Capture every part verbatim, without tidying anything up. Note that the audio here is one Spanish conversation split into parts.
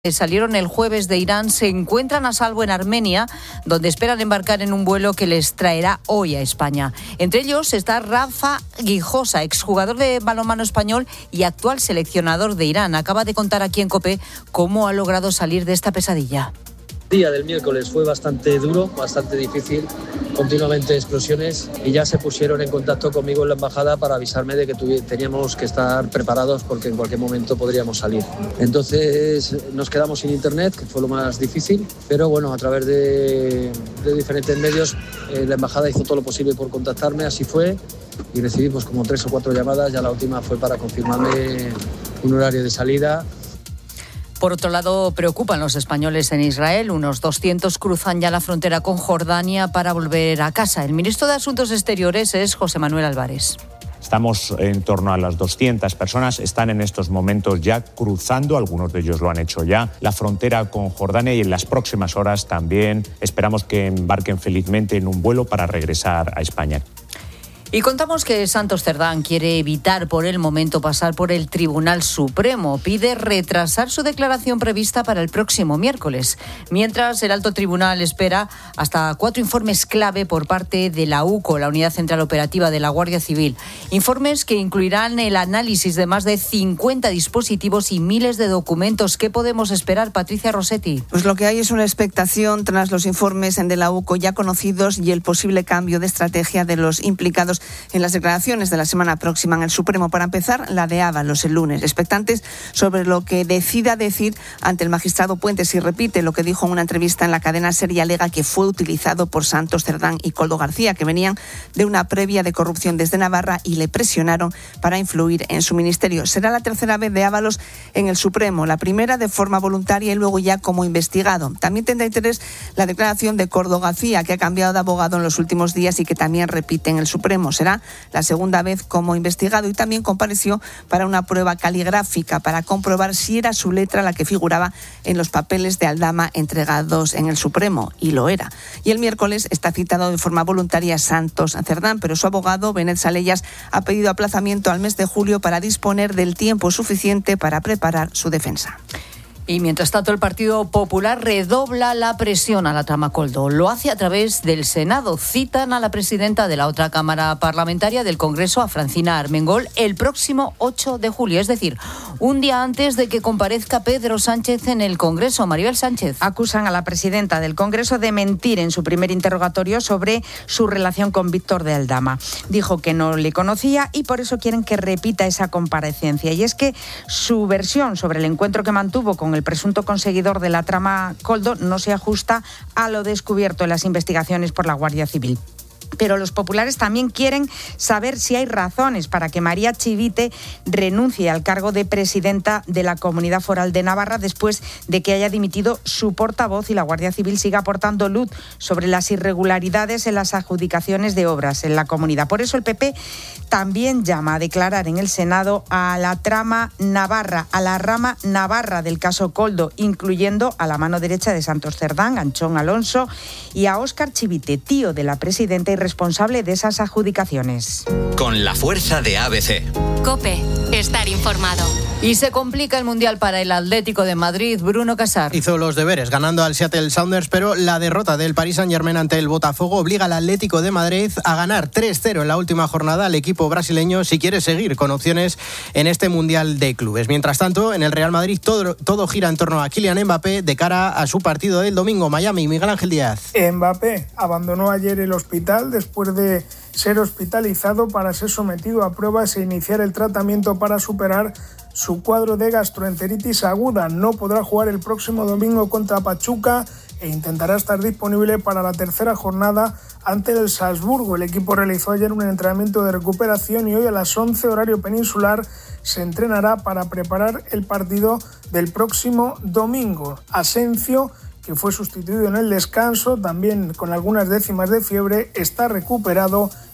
Salieron el jueves de Irán se encuentran a salvo en Armenia, donde esperan embarcar en un vuelo que les traerá hoy a España. Entre ellos está Rafa Guijosa, exjugador de balonmano español y actual seleccionador de Irán. Acaba de contar aquí en COPE cómo ha logrado salir de esta pesadilla. El día del miércoles fue bastante duro, bastante difícil, continuamente explosiones, y ya se pusieron en contacto conmigo en la embajada para avisarme de que tuvi- teníamos que estar preparados porque en cualquier momento podríamos salir. Entonces nos quedamos sin internet, que fue lo más difícil, pero bueno, a través de, de diferentes medios eh, la embajada hizo todo lo posible por contactarme, así fue, y recibimos como tres o cuatro llamadas. Ya la última fue para confirmarme un horario de salida. Por otro lado, preocupan los españoles en Israel. Unos doscientos cruzan ya la frontera con Jordania para volver a casa. El ministro de Asuntos Exteriores es José Manuel Álvarez. Estamos en torno a las doscientas personas, están en estos momentos ya cruzando, algunos de ellos lo han hecho ya, la frontera con Jordania, y en las próximas horas también esperamos que embarquen felizmente en un vuelo para regresar a España. Y contamos que Santos Cerdán quiere evitar por el momento pasar por el Tribunal Supremo. Pide retrasar su declaración prevista para el próximo miércoles. Mientras, el alto tribunal espera hasta cuatro informes clave por parte de la U C O, la Unidad Central Operativa de la Guardia Civil. Informes que incluirán el análisis de más de cincuenta dispositivos y miles de documentos. ¿Qué podemos esperar, Patricia Rossetti? Pues lo que hay es una expectación tras los informes de la U C O ya conocidos y el posible cambio de estrategia de los implicados en las declaraciones de la semana próxima en el Supremo. Para empezar, la de Ábalos el lunes, expectantes sobre lo que decida decir ante el magistrado Puentes, y repite lo que dijo en una entrevista en la cadena SER y alega que fue utilizado por Santos Cerdán y Koldo García, que venían de una previa de corrupción desde Navarra y le presionaron para influir en su ministerio. Será la tercera vez de Ábalos en el Supremo, la primera de forma voluntaria y luego ya como investigado. También tendrá interés la declaración de Koldo García, que ha cambiado de abogado en los últimos días y que también repite en el Supremo. Será la segunda vez como investigado y también compareció para una prueba caligráfica para comprobar si era su letra la que figuraba en los papeles de Aldama entregados en el Supremo, y lo era. Y el miércoles está citado de forma voluntaria Santos Cerdán, pero su abogado, Benet Salellas, ha pedido aplazamiento al mes de julio para disponer del tiempo suficiente para preparar su defensa. Y mientras tanto, el Partido Popular redobla la presión a la trama Koldo. Lo hace a través del Senado. Citan a la presidenta de la otra Cámara Parlamentaria del Congreso, a Francina Armengol, el próximo ocho de julio, es decir, un día antes de que comparezca Pedro Sánchez en el Congreso. Maribel Sánchez. Acusan a la presidenta del Congreso de mentir en su primer interrogatorio sobre su relación con Víctor de Aldama. Dijo que no le conocía y por eso quieren que repita esa comparecencia. Y es que su versión sobre el encuentro que mantuvo con el presunto conseguidor de la trama Koldo no se ajusta a lo descubierto en las investigaciones por la Guardia Civil. Pero los populares también quieren saber si hay razones para que María Chivite renuncie al cargo de presidenta de la Comunidad Foral de Navarra después de que haya dimitido su portavoz y la Guardia Civil siga aportando luz sobre las irregularidades en las adjudicaciones de obras en la comunidad. Por eso el P P también llama a declarar en el Senado a la trama Navarra, a la rama Navarra del caso Koldo, incluyendo a la mano derecha de Santos Cerdán, Anchón Alonso, y a Óscar Chivite, tío de la presidenta y responsable de esas adjudicaciones. Con la fuerza de A B C. COPE, estar informado. Y se complica el Mundial para el Atlético de Madrid. Bruno Casar. Hizo los deberes ganando al Seattle Sounders, pero la derrota del Paris Saint-Germain ante el Botafogo obliga al Atlético de Madrid a ganar tres cero en la última jornada al equipo brasileño si quiere seguir con opciones en este Mundial de Clubes. Mientras tanto, en el Real Madrid todo, todo gira en torno a Kylian Mbappé de cara a su partido del domingo. Miami, Miguel Ángel Díaz. Mbappé abandonó ayer el hospital después de ser hospitalizado para ser sometido a pruebas e iniciar el tratamiento para superar su cuadro de gastroenteritis aguda. No podrá jugar el próximo domingo contra Pachuca e intentará estar disponible para la tercera jornada ante el Salzburgo. El equipo realizó ayer un entrenamiento de recuperación y hoy a las once horario peninsular se entrenará para preparar el partido del próximo domingo. Asensio, que fue sustituido en el descanso, también con algunas décimas de fiebre, está recuperado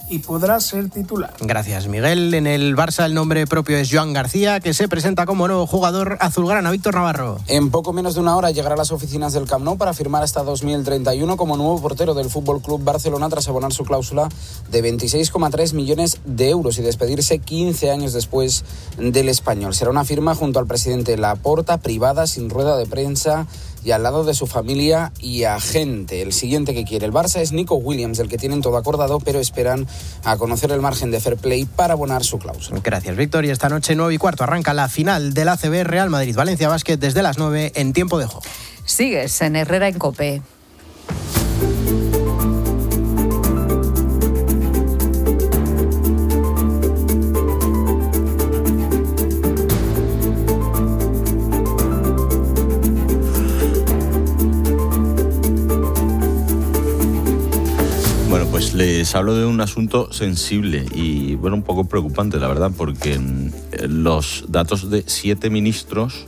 y podrá ser titular. Gracias, Miguel. En el Barça el nombre propio es Joan García, que se presenta como nuevo jugador azulgrana. Víctor Navarro. En poco menos de una hora llegará a las oficinas del Camp Nou para firmar hasta dos mil treinta y uno como nuevo portero del F C Barcelona tras abonar su cláusula de veintiséis coma tres millones de euros y despedirse quince años después del español. Será una firma junto al presidente Laporta, privada, sin rueda de prensa y al lado de su familia y agente. El siguiente que quiere el Barça es Nico Williams, del que tienen todo acordado, pero esperan a conocer el margen de fair play para abonar su cláusula. Gracias, Víctor. Y esta noche, nueve y cuarto, arranca la final del A C B Real Madrid-Valencia Basket desde las nueve en tiempo de juego. Sigues en Herrera en COPE. Pues les hablo de un asunto sensible y bueno, un poco preocupante, la verdad, porque los datos de siete ministros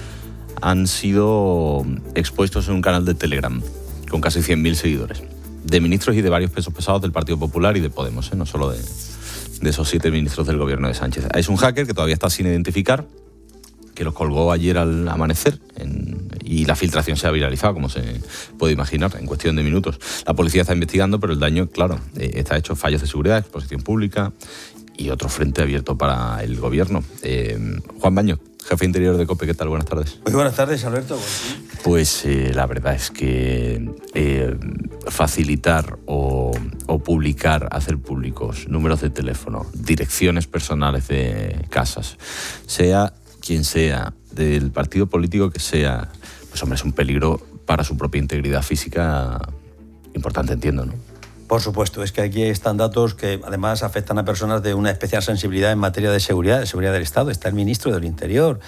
han sido expuestos en un canal de Telegram con casi cien mil seguidores, de ministros y de varios pesos pesados del Partido Popular y de Podemos, ¿eh? No solo de, de esos siete ministros del gobierno de Sánchez. Es un hacker que todavía está sin identificar, que los colgó ayer al amanecer en, y la filtración se ha viralizado, como se puede imaginar, en cuestión de minutos. La policía está investigando, pero el daño, claro, eh, está hecho: fallos de seguridad, exposición pública y otro frente abierto para el gobierno. Eh, Juan Baño, jefe interior de COPE, ¿qué tal? Buenas tardes. Muy buenas tardes, Alberto. Pues eh, la verdad es que eh, facilitar o, o publicar, hacer públicos números de teléfono, direcciones personales de casas, sea quien sea, del partido político que sea, pues hombre, es un peligro para su propia integridad física importante, entiendo, ¿no? Por supuesto, es que aquí están datos que además afectan a personas de una especial sensibilidad en materia de seguridad, de seguridad del Estado. Está el ministro del Interior,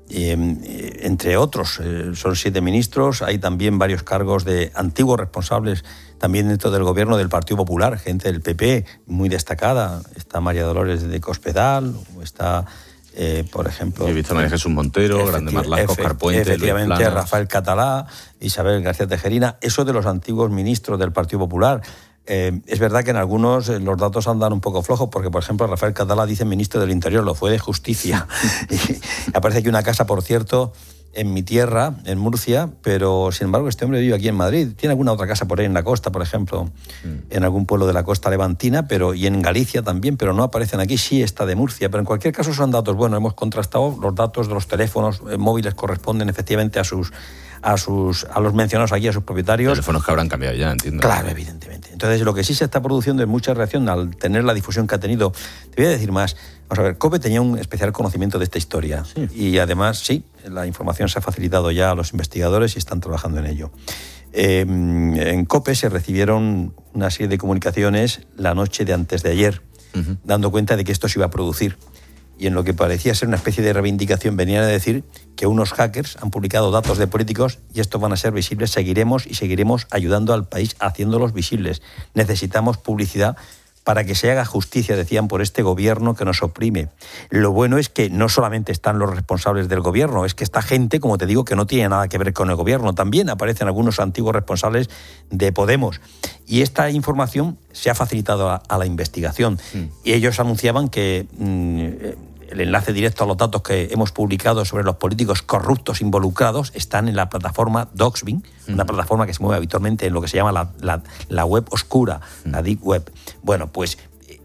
eh, entre otros, eh, son siete ministros. Hay también varios cargos de antiguos responsables también dentro del gobierno del Partido Popular, gente del P P muy destacada. Está María Dolores de Cospedal, está... Eh, por ejemplo... He visto a María Jesús Montero, Grande Marlasco, Oscar Puente, efectivamente, Rafael Catalá, Isabel García Tejerina, eso de los antiguos ministros del Partido Popular. Eh, es verdad que en algunos eh, los datos andan un poco flojos, porque, por ejemplo, Rafael Catalá dice ministro del Interior, lo fue de Justicia. Y aparece aquí una casa, por cierto, en mi tierra, en Murcia, pero sin embargo este hombre vive aquí en Madrid. Tiene alguna otra casa por ahí en la costa, por ejemplo, mm. en algún pueblo de la costa levantina, pero y en Galicia también, pero no aparecen aquí. Sí está de Murcia, pero en cualquier caso son datos buenos. Hemos contrastado los datos de los teléfonos eh, móviles, corresponden efectivamente a sus a sus a los mencionados aquí, a sus propietarios. Teléfonos que habrán cambiado ya, entiendo. Claro, evidentemente. Entonces, lo que sí se está produciendo es mucha reacción al tener la difusión que ha tenido. Te voy a decir más. Vamos a ver, COPE tenía un especial conocimiento de esta historia. Sí. Y además, sí, la información se ha facilitado ya a los investigadores y están trabajando en ello. Eh, en COPE se recibieron una serie de comunicaciones la noche de antes de ayer, uh-huh. dando cuenta de que esto se iba a producir. Y en lo que parecía ser una especie de reivindicación venían a decir que unos hackers han publicado datos de políticos y estos van a ser visibles. Seguiremos y seguiremos ayudando al país haciéndolos visibles. Necesitamos publicidad para que se haga justicia, decían, por este gobierno que nos oprime. Lo bueno es que no solamente están los responsables del gobierno, es que esta gente, como te digo, que no tiene nada que ver con el gobierno. También aparecen algunos antiguos responsables de Podemos. Y esta información se ha facilitado a, a la investigación. Mm. Y ellos anunciaban que mmm, el enlace directo a los datos que hemos publicado sobre los políticos corruptos involucrados están en la plataforma Doxbin, mm. una plataforma que se mueve habitualmente en lo que se llama la, la, la web oscura, mm. la Deep Web. Bueno, pues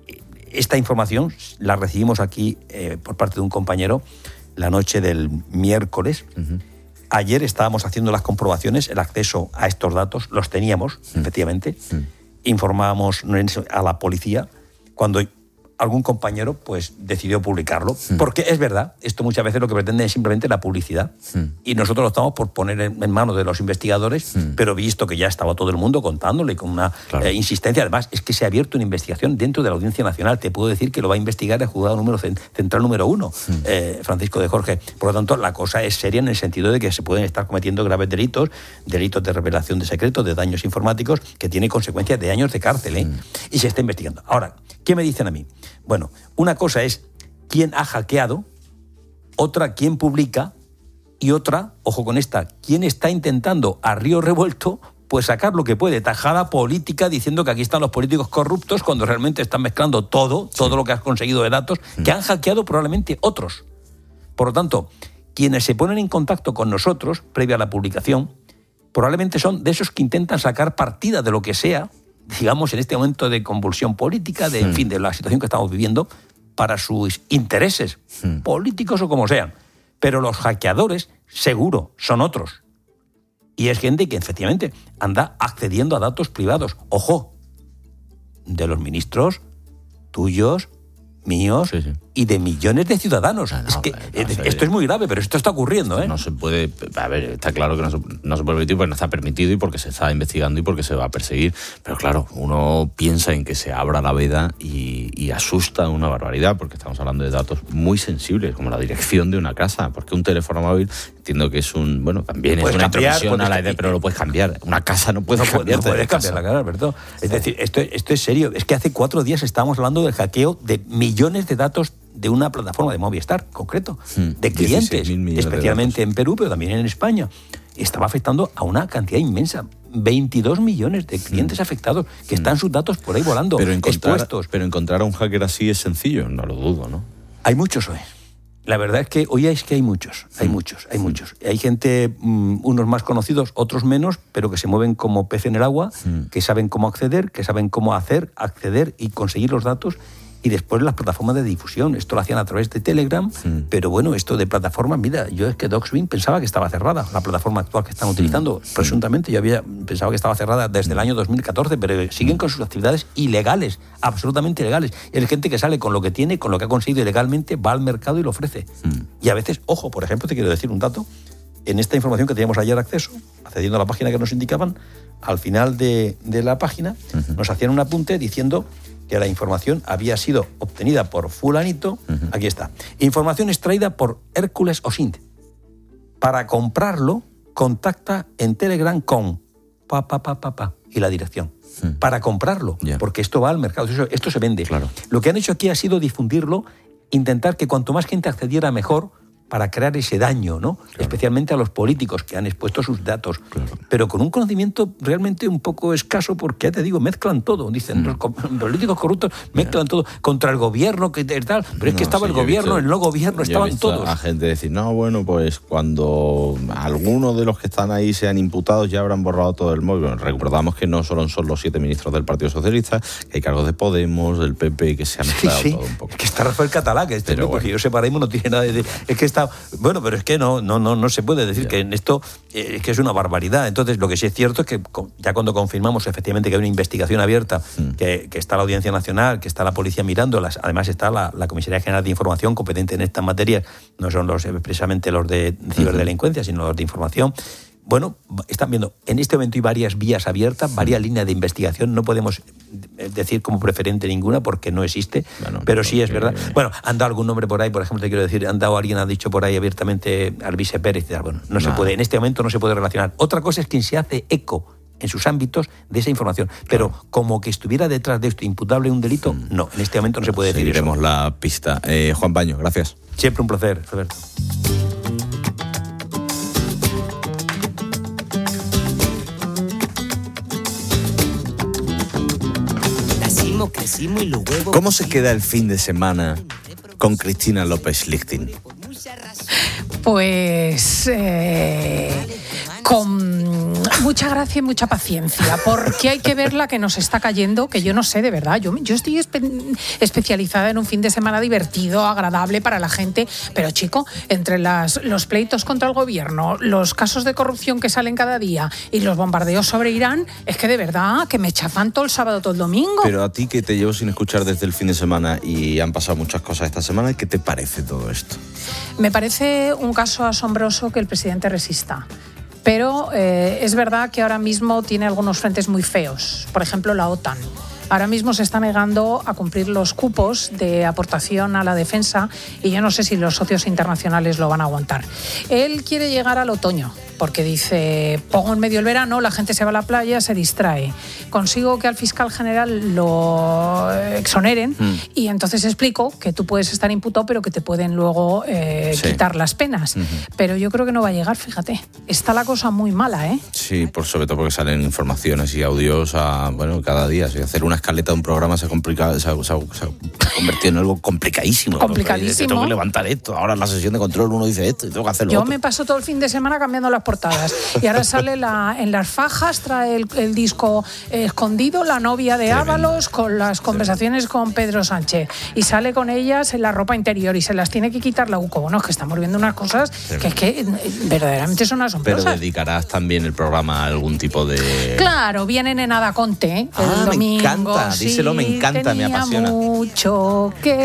esta información la recibimos aquí eh, por parte de un compañero la noche del miércoles. Mm-hmm. Ayer estábamos haciendo las comprobaciones, el acceso a estos datos, los teníamos, mm. efectivamente. Mm. Informábamos a la policía cuando algún compañero pues decidió publicarlo, mm. porque es verdad, esto muchas veces lo que pretende es simplemente la publicidad, mm. y nosotros lo estamos por poner en, en manos de los investigadores, mm. pero visto que ya estaba todo el mundo contándole con una claro. eh, insistencia, además es que se ha abierto una investigación dentro de la Audiencia Nacional, te puedo decir que lo va a investigar el juzgado número central número uno, mm. eh, Francisco de Jorge, por lo tanto la cosa es seria en el sentido de que se pueden estar cometiendo graves delitos, delitos de revelación de secretos, de daños informáticos, que tiene consecuencias de años de cárcel, ¿eh? mm. y se está investigando. Ahora, ¿qué me dicen a mí? Bueno, una cosa es quién ha hackeado, otra quién publica y otra, ojo con esta, quién está intentando a río revuelto pues sacar lo que puede, tajada política, diciendo que aquí están los políticos corruptos, cuando realmente están mezclando todo, todo sí. lo que has conseguido de datos, que han hackeado probablemente otros. Por lo tanto, quienes se ponen en contacto con nosotros, previa a la publicación, probablemente son de esos que intentan sacar partida de lo que sea, digamos, en este momento de convulsión política, de, sí. en fin, de la situación que estamos viviendo, para sus intereses, sí. políticos o como sean. Pero los hackeadores, seguro, son otros. Y es gente que efectivamente anda accediendo a datos privados. Ojo, de los ministros tuyos, míos sí, sí. y de millones de ciudadanos. No, no, es que no, no, esto es muy grave, pero esto está ocurriendo, ¿eh? No se puede... A ver, está claro que no se, no se puede permitir porque no está permitido y porque se está investigando y porque se va a perseguir. Pero claro, uno piensa en que se abra la veda y, y asusta una barbaridad, porque estamos hablando de datos muy sensibles, como la dirección de una casa. Porque un teléfono móvil, entiendo que es un... Bueno, también es una cambiar, intromisión a la idea, pero lo puedes cambiar. Una casa no puedes cambiar. No puedes cambiar la cara, Alberto. Es decir, esto, esto es serio. Es que hace cuatro días estábamos hablando del hackeo de millones de datos de una plataforma de Movistar, concreto, de clientes, especialmente de en Perú, pero también en España. Estaba afectando a una cantidad inmensa. veintidós millones de clientes mm. afectados que están sus datos por ahí volando, pero encontrar, expuestos. Pero encontrar a un hacker así es sencillo, no lo dudo, ¿no? Hay muchos hoy. La verdad es que hoy es que hay muchos, hay muchos, hay muchos. Hay gente, um, unos más conocidos, otros menos, pero que se mueven como pez en el agua, mm. que saben cómo acceder, que saben cómo hacer, acceder y conseguir los datos. Y después las plataformas de difusión. Esto lo hacían a través de Telegram, sí. pero bueno, esto de plataformas, mira, yo es que Doxbin pensaba que estaba cerrada, la plataforma actual que están utilizando. Sí. Presuntamente yo había pensado que estaba cerrada desde el año dos mil catorce, pero siguen con sus actividades ilegales, absolutamente ilegales. Y hay gente que sale con lo que tiene, con lo que ha conseguido ilegalmente, va al mercado y lo ofrece. Sí. Y a veces, ojo, por ejemplo, te quiero decir un dato, en esta información que teníamos ayer acceso, accediendo a la página que nos indicaban, al final de, de la página uh-huh. nos hacían un apunte diciendo que la información había sido obtenida por fulanito, uh-huh. aquí está, información extraída por Hércules Osint. Para comprarlo, contacta en Telegram con pa, pa, pa, pa, pa, y la dirección. Uh-huh. Para comprarlo, yeah. porque esto va al mercado, esto, esto se vende. Claro. Lo que han hecho aquí ha sido difundirlo, intentar que cuanto más gente accediera mejor, para crear ese daño, ¿no? Claro. Especialmente a los políticos que han expuesto sus datos, claro. pero con un conocimiento realmente un poco escaso, porque ya te digo, mezclan todo, dicen, mm. los, los políticos corruptos mezclan yeah. todo, contra el gobierno, que tal, pero es no, que estaba sí, el gobierno, visto, el no gobierno, estaban he visto todos. A gente decir, no, bueno, pues cuando algunos de los que están ahí sean imputados ya habrán borrado todo el móvil. Bueno, recordamos que no solo son los siete ministros del Partido Socialista, que hay cargos de Podemos, del P P, que se han mezclado sí, sí. todo un poco. Es que está Rafael Catalá, que este, pero bueno. yo sepa, no tiene nada de... Es que está Bueno, pero es que no, no, no, no se puede decir ya. que en esto eh, es que es una barbaridad. Entonces, lo que sí es cierto es que ya cuando confirmamos efectivamente que hay una investigación abierta, mm. que, que está la Audiencia Nacional, que está la policía mirando, las, además está la, la Comisaría General de Información competente en estas materias, no son los precisamente los de ciberdelincuencia, mm-hmm. sino los de información. Bueno, están viendo, en este momento hay varias vías abiertas, varias mm. líneas de investigación, no podemos decir como preferente ninguna porque no existe, bueno, pero sí es que... verdad. Bueno, han dado algún nombre por ahí, por ejemplo, te quiero decir, han dado, alguien ha dicho por ahí abiertamente Alvise Pérez, bueno, no, no se puede, en este momento no se puede relacionar. Otra cosa es quien se hace eco en sus ámbitos de esa información, pero claro. como que estuviera detrás de esto imputable un delito, mm. no, en este momento no se puede decir eso. Seguiremos la pista. Eh, Juan Paño, gracias. Siempre un placer, Roberto. ¿Cómo se queda el fin de semana con Cristina López Lichting? Pues eh, con mucha gracia y mucha paciencia, porque hay que ver la que nos está cayendo, que yo no sé, de verdad. Yo, yo estoy espe- especializada en un fin de semana divertido, agradable para la gente, pero chico, entre las, los pleitos contra el gobierno, los casos de corrupción que salen cada día y los bombardeos sobre Irán, es que de verdad que me chafan todo el sábado, todo el domingo. Pero a ti, que te llevo sin escuchar desde el fin de semana y han pasado muchas cosas esta semana, ¿qué te parece todo esto? Me parece un caso asombroso que el presidente resista. Pero eh, es verdad que ahora mismo tiene algunos frentes muy feos. Por ejemplo, la OTAN. Ahora mismo se está negando a cumplir los cupos de aportación a la defensa y yo no sé si los socios internacionales lo van a aguantar. Él quiere llegar al otoño. porque dice, pongo en medio el verano, la gente se va a la playa, se distrae. Consigo que al fiscal general lo exoneren mm. y entonces explico que tú puedes estar imputado, pero que te pueden luego eh, sí. quitar las penas. Uh-huh. Pero yo creo que no va a llegar, fíjate. Está la cosa muy mala, ¿eh? Sí, por sobre todo porque salen informaciones y audios a, bueno, cada día. Si hacer una escaleta de un programa se ha, complicado, se ha, se ha, se ha convertido en algo complicadísimo. Complicadísimo. Tengo que levantar esto. Ahora en la sesión de control uno dice esto y tengo que hacerlo Yo otro. me paso todo el fin de semana cambiando las portadas. Y ahora sale la, en las fajas, trae el, el disco eh, escondido, la novia de Tremendo. Ábalos, con las conversaciones Tremendo. Con Pedro Sánchez. Y sale con ellas en la ropa interior y se las tiene que quitar la UCO. Bueno, es que estamos viendo unas cosas Tremendo. Que es que verdaderamente son asombrosas. Pero dedicarás también el programa a algún tipo de... Claro, vienen en Adaconte, ¿eh? El ah, domingo. Me encanta, sí, díselo, me encanta, me apasiona. Mucho que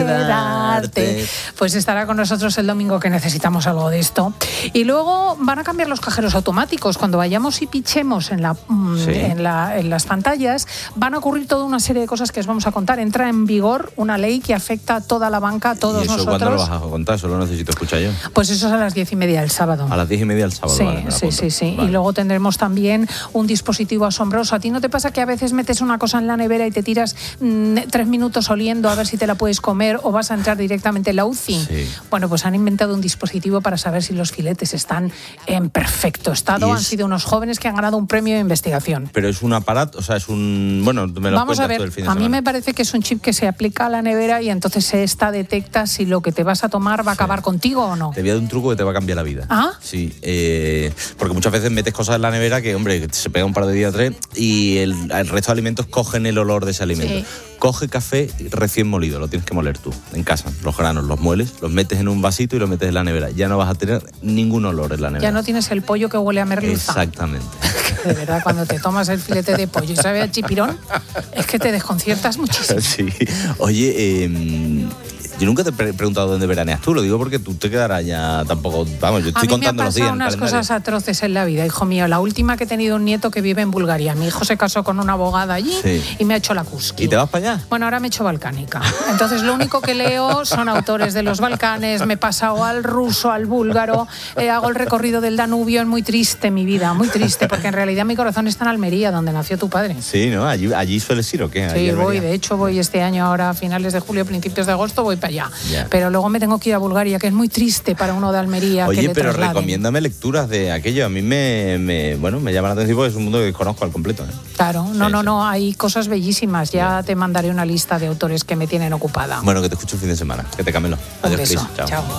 darte. Pues estará con nosotros el domingo, que necesitamos algo de esto. Y luego van a cambiar los cajeros automáticos. Cuando vayamos y pichemos en, la, sí. en, la, en las pantallas, van a ocurrir toda una serie de cosas que os vamos a contar. Entra en vigor una ley que afecta a toda la banca, a todos ¿Y eso nosotros. ¿Cuándo lo vas a contar? Eso lo necesito escuchar yo. Pues eso es a las diez y media del sábado. A las diez y media del sábado. Sí, vale, sí, sí, sí. Vale. Y luego tendremos también un dispositivo asombroso. ¿A ti no te pasa que a veces metes una cosa en la nevera y te tiras mmm, tres minutos oliendo a ver si te la puedes comer o vas a entrar directamente en la U C I? Sí. Bueno, pues han inventado un dispositivo para saber si los filetes están en perfecto estado. Es... Han sido unos jóvenes que han ganado un premio de investigación. Pero es un aparato, o sea, es un... Bueno, me lo Vamos a ver, todo el fin de a semana. mí me parece que es un chip que se aplica a la nevera y entonces esta detecta si lo que te vas a tomar va a acabar sí. contigo o no. Te voy a dar un truco que te va a cambiar la vida. ¿Ah? Sí, eh, porque muchas veces metes cosas en la nevera que, hombre, se pega un par de días, tres, y el, el resto de alimentos cogen el olor de ese alimento. Sí. Coge café recién molido, lo tienes que moler tú, en casa. Los granos los mueles, los metes en un vasito y los metes en la nevera. Ya no vas a tener ningún olor en la nevera. Ya no tienes el pollo que huele a merluza. Exactamente. De verdad, cuando te tomas el filete de pollo y sabe a chipirón, es que te desconciertas muchísimo. Sí. Oye, eh... yo nunca te he preguntado dónde veraneas tú, lo digo porque tú te quedarás ya tampoco... Vamos, yo estoy contando los días. A mí me han pasado unas cosas atroces en la vida, hijo mío. La última que he tenido un nieto que vive en Bulgaria. Mi hijo se casó con una abogada allí sí. y me ha hecho la cusqui. ¿Y te vas para allá? Bueno, ahora me he hecho balcánica. Entonces lo único que leo son autores de los Balcanes, me he pasado al ruso, al búlgaro, eh, hago el recorrido del Danubio. Es muy triste mi vida, muy triste, porque en realidad mi corazón está en Almería, donde nació tu padre. Sí, ¿no? Allí, allí sueles ir, ¿o qué? Sí, voy, de hecho voy este año, ahora a finales de julio, principios de agosto, voy para allá. Yeah. Pero luego me tengo que ir a Bulgaria, que es muy triste para uno de Almería. Oye, que le pero trasladen. Recomiéndame lecturas de aquello. A mí me, me, bueno, me llama la atención porque es un mundo que conozco al completo. ¿eh? Claro, no, sí, no, sí. no, hay cosas bellísimas. Ya te mandaré una lista de autores que me tienen ocupada. Bueno, que te escucho el fin de semana. Que te camelo. Un Adiós, beso. Chao. Chao.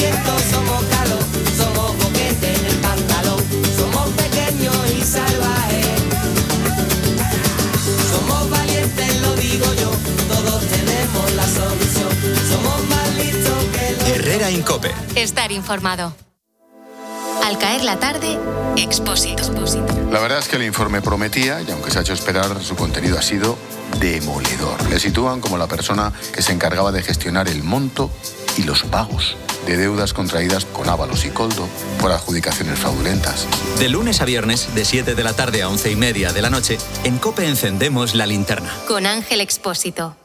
Herrera Incope. Estar informado. Al caer la tarde, Expósito. La verdad es que el informe prometía, y aunque se ha hecho esperar, su contenido ha sido demoledor. Le sitúan como la persona que se encargaba de gestionar el monto y los pagos de deudas contraídas con Ábalos y Coldo por adjudicaciones fraudulentas. De lunes a viernes, de siete de la tarde a once y media de la noche, en COPE encendemos la linterna. Con Ángel Expósito.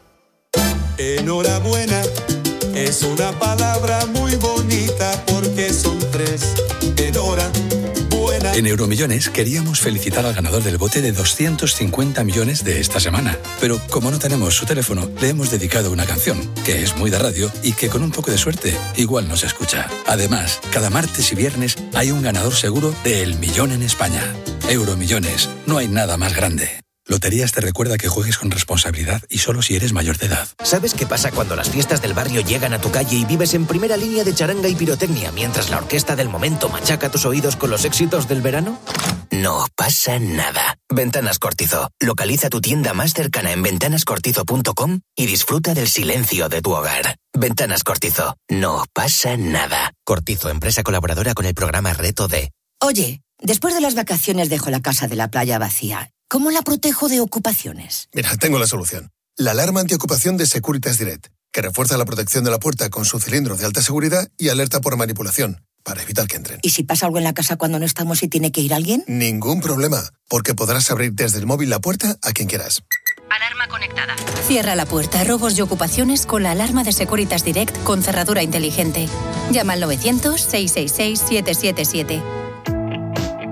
Enhorabuena es una palabra muy bonita porque son tres. Enhorabuena. En Euromillones queríamos felicitar al ganador del bote de doscientos cincuenta millones de esta semana. Pero como no tenemos su teléfono, le hemos dedicado una canción, que es muy de radio y que con un poco de suerte igual nos escucha. Además, cada martes y viernes hay un ganador seguro de El Millón en España. Euromillones, no hay nada más grande. Loterías te recuerda que juegues con responsabilidad y solo si eres mayor de edad. ¿Sabes qué pasa cuando las fiestas del barrio llegan a tu calle y vives en primera línea de charanga y pirotecnia mientras la orquesta del momento machaca tus oídos con los éxitos del verano? No pasa nada. Ventanas Cortizo. Localiza tu tienda más cercana en ventanas cortizo punto com y disfruta del silencio de tu hogar. Ventanas Cortizo. No pasa nada. Cortizo, empresa colaboradora con el programa Reto D. Oye, después de las vacaciones dejo la casa de la playa vacía. ¿Cómo la protejo de ocupaciones? Mira, tengo la solución. La alarma antiocupación de Securitas Direct, que refuerza la protección de la puerta con su cilindro de alta seguridad y alerta por manipulación, para evitar que entren. ¿Y si pasa algo en la casa cuando no estamos y tiene que ir alguien? Ningún problema, porque podrás abrir desde el móvil la puerta a quien quieras. Alarma conectada. Cierra la puerta a robos y ocupaciones con la alarma de Securitas Direct con cerradura inteligente. Llama al novecientos, seiscientos sesenta y seis, setecientos setenta y siete.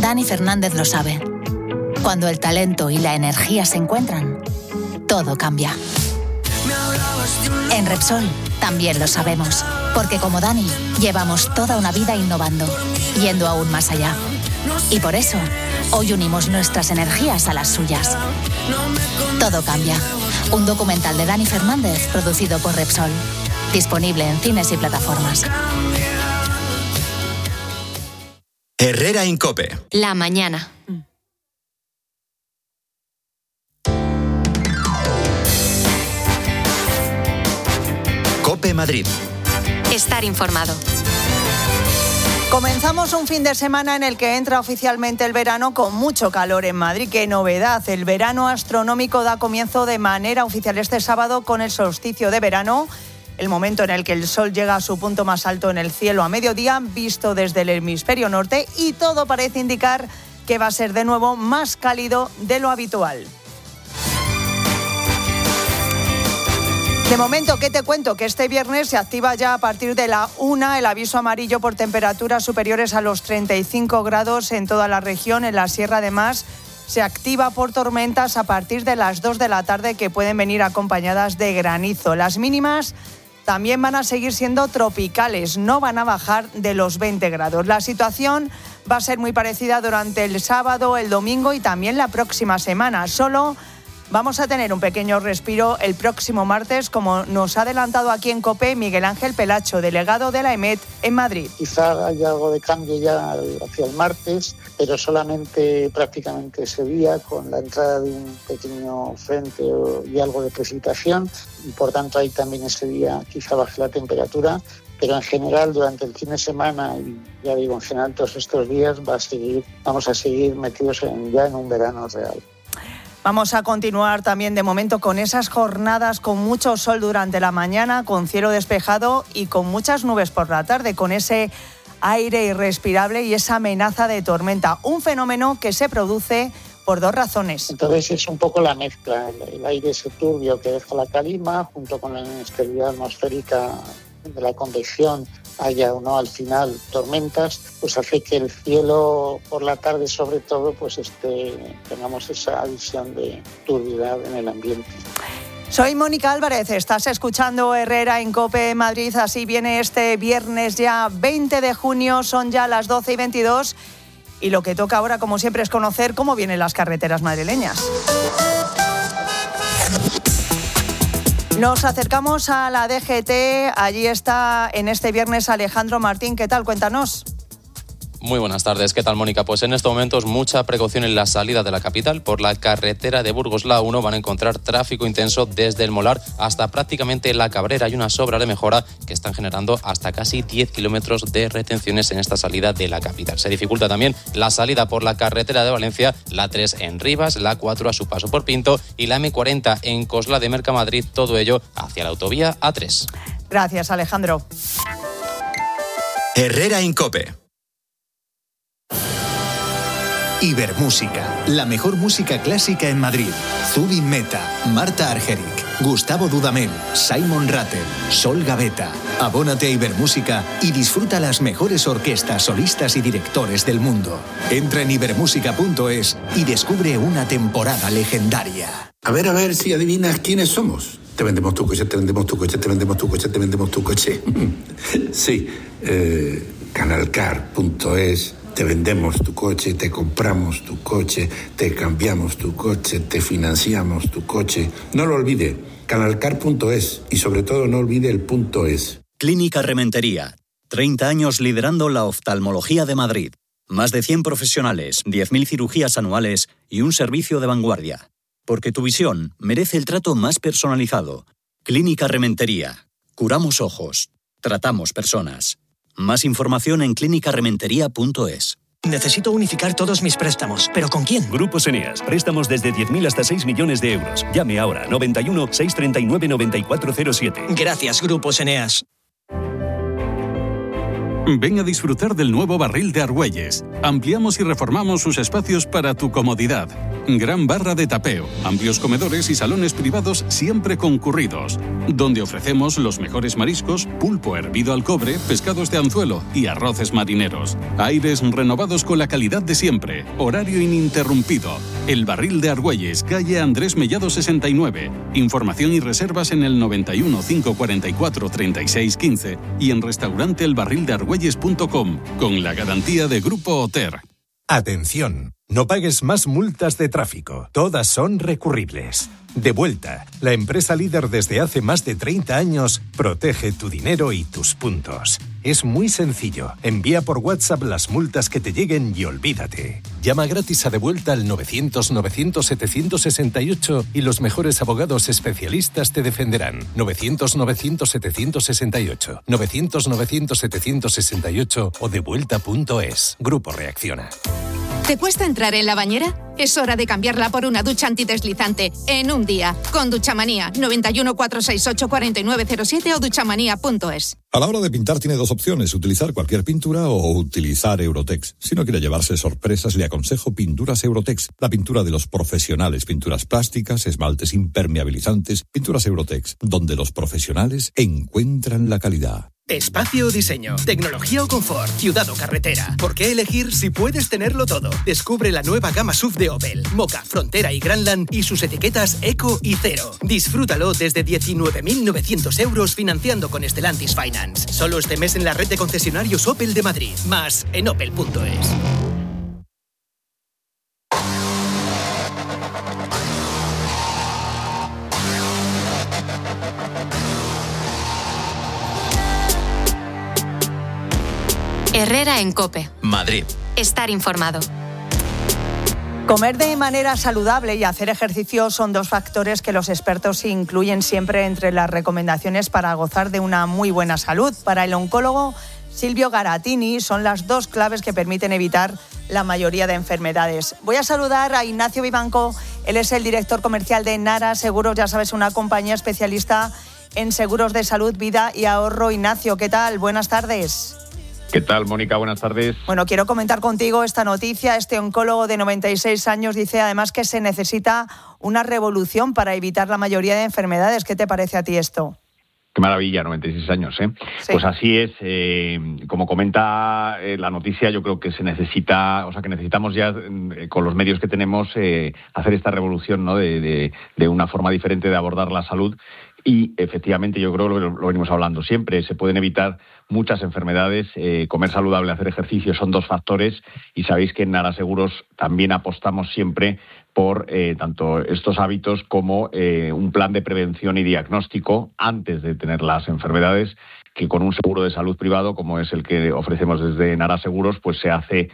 Dani Fernández lo sabe. Cuando el talento y la energía se encuentran, todo cambia. En Repsol también lo sabemos, porque como Dani, llevamos toda una vida innovando, yendo aún más allá. Y por eso, hoy unimos nuestras energías a las suyas. Todo cambia. Un documental de Dani Fernández producido por Repsol. Disponible en cines y plataformas. Herrera Incope. La mañana. Cope Madrid. Estar informado. Comenzamos un fin de semana en el que entra oficialmente el verano con mucho calor en Madrid. ¡Qué novedad! El verano astronómico da comienzo de manera oficial este sábado con el solsticio de verano, el momento en el que el sol llega a su punto más alto en el cielo a mediodía, visto desde el hemisferio norte, y todo parece indicar que va a ser de nuevo más cálido de lo habitual. De momento, ¿qué te cuento? Que este viernes se activa ya a partir de la una el aviso amarillo por temperaturas superiores a los treinta y cinco grados en toda la región. En la sierra, además, se activa por tormentas a partir de las dos de la tarde, que pueden venir acompañadas de granizo. Las mínimas también van a seguir siendo tropicales, no van a bajar de los veinte grados. La situación va a ser muy parecida durante el sábado, el domingo y también la próxima semana. Solo vamos a tener un pequeño respiro el próximo martes, como nos ha adelantado aquí en COPE Miguel Ángel Pelacho, delegado de la EMET en Madrid. Quizá haya algo de cambio ya hacia el martes, pero solamente prácticamente ese día, con la entrada de un pequeño frente y algo de precipitación, y por tanto ahí también ese día quizá baje la temperatura, pero en general durante el fin de semana, y ya digo, en general todos estos días va a seguir, vamos a seguir metidos en, ya en un verano real. Vamos a continuar también de momento con esas jornadas con mucho sol durante la mañana, con cielo despejado y con muchas nubes por la tarde, con ese aire irrespirable y esa amenaza de tormenta. Un fenómeno que se produce por dos razones. Entonces es un poco la mezcla, el, el aire ese turbio que deja la calima, junto con la inestabilidad atmosférica de la convección, haya o no al final tormentas, pues hace que el cielo por la tarde sobre todo pues este, tengamos esa visión de turbiedad en el ambiente. Soy Mónica Álvarez, estás escuchando Herrera en COPE Madrid. Así viene este viernes ya veinte de junio, son ya las doce y veintidós, y lo que toca ahora, como siempre, es conocer cómo vienen las carreteras madrileñas. Nos acercamos a la D G T, allí está en este viernes Alejandro Martín. ¿Qué tal? Cuéntanos. Muy buenas tardes, ¿qué tal, Mónica? Pues en estos momentos mucha precaución en la salida de la capital. Por la carretera de Burgos, la uno, van a encontrar tráfico intenso desde el Molar hasta prácticamente la Cabrera. Hay unas obras de mejora que están generando hasta casi diez kilómetros de retenciones en esta salida de la capital. Se dificulta también la salida por la carretera de Valencia, la tres en Rivas, la cuatro a su paso por Pinto y la eme cuarenta en Cosla de Mercamadrid, todo ello hacia la autovía A tres. Gracias, Alejandro. Herrera Incope. Ibermúsica, la mejor música clásica en Madrid. Zubin Mehta, Marta Argerich, Gustavo Dudamel, Simon Rattle, Sol Gaveta. Abónate a Ibermúsica y disfruta las mejores orquestas, solistas y directores del mundo. Entra en ibermúsica punto es y descubre una temporada legendaria. A ver, a ver si adivinas quiénes somos. Te vendemos tu coche, te vendemos tu coche, te vendemos tu coche, te vendemos tu coche. Sí, eh, canalcar punto es. Te vendemos tu coche, te compramos tu coche, te cambiamos tu coche, te financiamos tu coche. No lo olvide, canalcar punto es y sobre todo no olvide el punto es. Clínica Rementería. treinta años liderando la oftalmología de Madrid. Más de cien profesionales, diez mil cirugías anuales y un servicio de vanguardia. Porque tu visión merece el trato más personalizado. Clínica Rementería. Curamos ojos. Tratamos personas. Más información en clínica rementería punto es. Necesito unificar todos mis préstamos, ¿pero con quién? Grupos Eneas. Préstamos desde diez mil hasta seis millones de euros. Llame ahora. noventa y uno, seiscientos treinta y nueve, noventa y cuatro cero siete. Gracias, Grupos Eneas. Ven a disfrutar del nuevo barril de Argüelles. Ampliamos y reformamos sus espacios para tu comodidad. Gran barra de tapeo, amplios comedores y salones privados siempre concurridos, donde ofrecemos los mejores mariscos, pulpo hervido al cobre, pescados de anzuelo y arroces marineros. Aires renovados con la calidad de siempre. Horario ininterrumpido. El Barril de Argüelles, calle Andrés Mellado sesenta y nueve. Información y reservas en el noventa y uno, quinientos cuarenta y cuatro, treinta y seis quince y en restaurante el barril de argüelles punto com con la garantía de Grupo Oter. Atención, no pagues más multas de tráfico. Todas son recurribles. Devuelta, la empresa líder desde hace más de treinta años, protege tu dinero y tus puntos. Es muy sencillo. Envía por WhatsApp las multas que te lleguen y olvídate. Llama gratis a Devuelta al novecientos, novecientos, setecientos sesenta y ocho y los mejores abogados especialistas te defenderán. novecientos, novecientos, setecientos sesenta y ocho. novecientos, novecientos, setecientos sesenta y ocho o devuelta punto es. Grupo Reacciona. ¿Te cuesta entrar en la bañera? Es hora de cambiarla por una ducha antideslizante en un día. Con Duchamanía, noventa y uno, cuatrocientos sesenta y ocho, cuarenta y nueve cero siete o duchamanía punto es. A la hora de pintar tiene dos opciones, utilizar cualquier pintura o utilizar Eurotex. Si no quiere llevarse sorpresas, le aconsejo Pinturas Eurotex, la pintura de los profesionales, pinturas plásticas, esmaltes impermeabilizantes, Pinturas Eurotex, donde los profesionales encuentran la calidad. Espacio o diseño, tecnología o confort, ciudad o carretera. ¿Por qué elegir si puedes tenerlo todo? Descubre la nueva gama S U V de Opel, Mokka, Frontera y Grandland y sus etiquetas Eco y Cero. Disfrútalo desde diecinueve mil novecientos euros financiando con Stellantis Finance. Solo este mes en la red de concesionarios Opel de Madrid. Más en opel punto es. Herrera en COPE. Madrid. Estar informado. Comer de manera saludable y hacer ejercicio son dos factores que los expertos incluyen siempre entre las recomendaciones para gozar de una muy buena salud. Para el oncólogo Silvio Garatini son las dos claves que permiten evitar la mayoría de enfermedades. Voy a saludar a Ignacio Vivanco, él es el director comercial de Nara Seguros, ya sabes, una compañía especialista en seguros de salud, vida y ahorro. Ignacio, ¿qué tal? Buenas tardes. ¿Qué tal, Mónica? Buenas tardes. Bueno, quiero comentar contigo esta noticia. Este oncólogo de noventa y seis años dice además que se necesita una revolución para evitar la mayoría de enfermedades. ¿Qué te parece a ti esto? Qué maravilla, noventa y seis años, ¿eh? Sí. Pues así es. Eh, como comenta eh, la noticia, yo creo que se necesita, o sea, que necesitamos ya, eh, con los medios que tenemos, eh, hacer esta revolución, ¿no? De, de, de una forma diferente de abordar la salud. Y efectivamente, yo creo que lo, lo venimos hablando siempre, se pueden evitar muchas enfermedades, eh, comer saludable, hacer ejercicio son dos factores y sabéis que en Nara Seguros también apostamos siempre por eh, tanto estos hábitos como eh, un plan de prevención y diagnóstico antes de tener las enfermedades, que con un seguro de salud privado como es el que ofrecemos desde Nara Seguros, pues se hace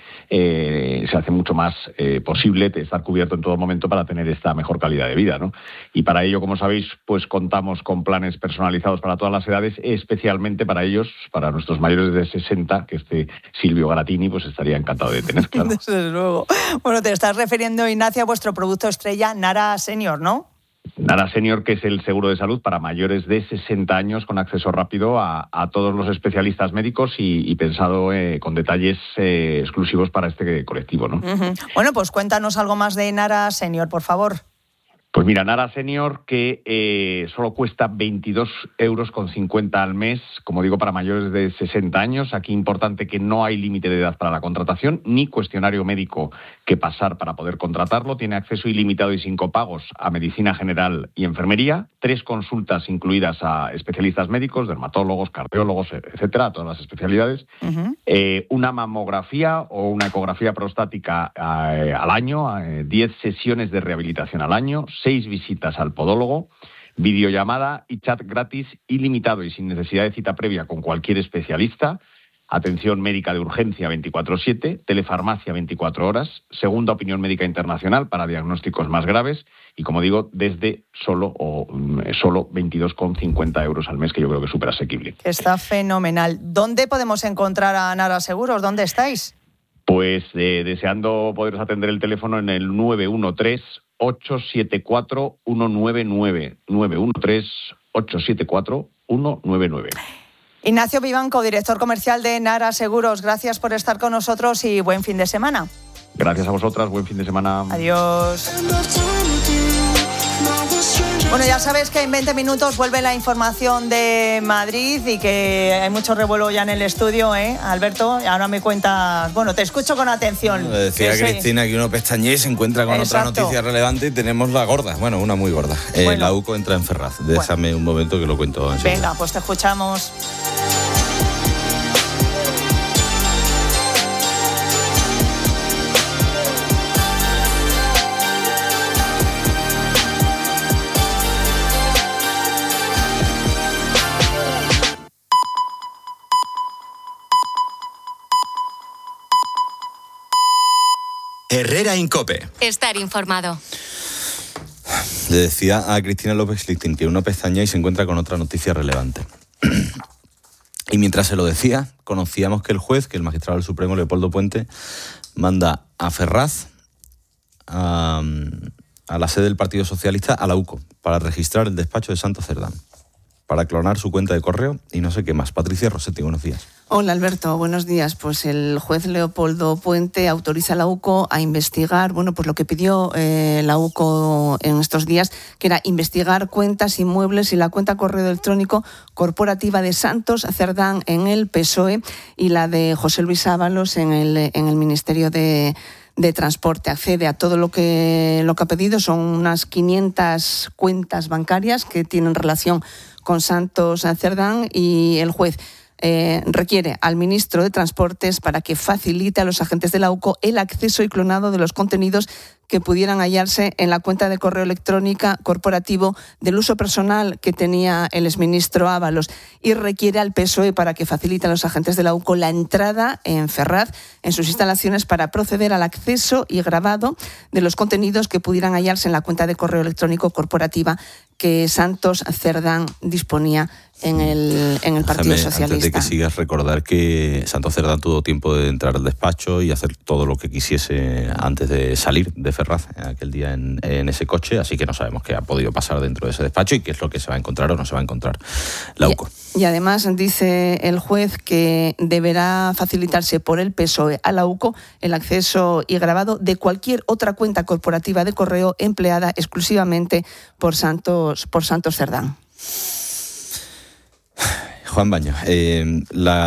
eh, se hace mucho más eh, posible estar cubierto en todo momento para tener esta mejor calidad de vida, ¿no? Y para ello, como sabéis, pues contamos con planes personalizados para todas las edades, especialmente para ellos, para nuestros mayores de sesenta, que este Silvio Garatini pues estaría encantado de tener, claro. Desde luego. Bueno, te estás refiriendo, Ignacio, a vuestro producto estrella Nara Senior, ¿no? Nara Senior, que es el seguro de salud para mayores de sesenta años con acceso rápido a, a todos los especialistas médicos y, y pensado eh, con detalles eh, exclusivos para este colectivo, ¿no? Uh-huh. Bueno, pues cuéntanos algo más de Nara Senior, por favor. Pues mira, Nara Senior, que eh, solo cuesta veintidós euros con cincuenta al mes, como digo, para mayores de sesenta años. Aquí importante que no hay límite de edad para la contratación, ni cuestionario médico que pasar para poder contratarlo. Tiene acceso ilimitado y sin copagos a medicina general y enfermería. Tres consultas incluidas a especialistas médicos, dermatólogos, cardiólogos, etcétera, a todas las especialidades. Uh-huh. Eh, una mamografía o una ecografía prostática eh, al año, eh, diez sesiones de rehabilitación al año, seis visitas al podólogo, videollamada y chat gratis ilimitado y sin necesidad de cita previa con cualquier especialista, atención médica de urgencia veinticuatro siete, telefarmacia veinticuatro horas, segunda opinión médica internacional para diagnósticos más graves y, como digo, desde solo o solo veintidós con cincuenta euros al mes, que yo creo que es súper asequible. Está fenomenal. ¿Dónde podemos encontrar a Nara Seguros? ¿Dónde estáis? Pues eh, deseando poderos atender el teléfono en el nueve uno tres, ocho siete cuatro, uno nueve nueve, nueve uno tres, ocho siete cuatro, uno nueve nueve. Ignacio Vivanco, director comercial de Nara Seguros, gracias por estar con nosotros y buen fin de semana. Gracias a vosotras, buen fin de semana. Adiós. Bueno, ya sabes que en veinte minutos vuelve la información de Madrid y que hay mucho revuelo ya en el estudio, ¿eh, Alberto? Ahora me cuentas... Bueno, te escucho con atención. Bueno, decía que Cristina sí. que uno pestañea y se encuentra con Exacto. otra noticia relevante y tenemos la gorda, bueno, una muy gorda. Bueno. Eh, la U C O entra en Ferraz. Déjame bueno. un momento que lo cuento enseguida. Venga, pues te escuchamos. Herrera Incope. Estar informado. Le decía a Cristina López Lichting que uno pestañea y se encuentra con otra noticia relevante. Y mientras se lo decía, conocíamos que el juez, que el magistrado del Supremo, Leopoldo Puente, manda a Ferraz, a, a la sede del Partido Socialista, a la U C O, para registrar el despacho de Santos Cerdán, para clonar su cuenta de correo y no sé qué más. Patricia Rossetti, buenos días. Hola Alberto, buenos días. Pues el juez Leopoldo Puente autoriza a la U C O a investigar, bueno, pues lo que pidió eh, la U C O en estos días, que era investigar cuentas inmuebles y la cuenta correo electrónico corporativa de Santos Cerdán en el P S O E y la de José Luis Ábalos en el, en el Ministerio de... de Transporte. Accede a todo lo que, lo que ha pedido, son unas quinientas cuentas bancarias que tienen relación con Santos Cerdán y el juez eh, requiere al ministro de Transportes para que facilite a los agentes de la U C O el acceso y clonado de los contenidos que pudieran hallarse en la cuenta de correo electrónica corporativo del uso personal que tenía el exministro Ábalos, y requiere al P S O E para que facilite a los agentes de la U C O la entrada en Ferraz, en sus instalaciones, para proceder al acceso y grabado de los contenidos que pudieran hallarse en la cuenta de correo electrónico corporativa que Santos Cerdán disponía en el, en el Partido Déjame, Socialista. Antes de que sigas, recordar que Santos Cerdán tuvo tiempo de entrar al despacho y hacer todo lo que quisiese antes de salir de Ferraz aquel día en, en ese coche, así que no sabemos qué ha podido pasar dentro de ese despacho y qué es lo que se va a encontrar o no se va a encontrar la U C O. Y, y además dice el juez que deberá facilitarse por el P S O E a la U C O el acceso y grabado de cualquier otra cuenta corporativa de correo empleada exclusivamente por Santos, por Santos Cerdán. Juan Baño, eh,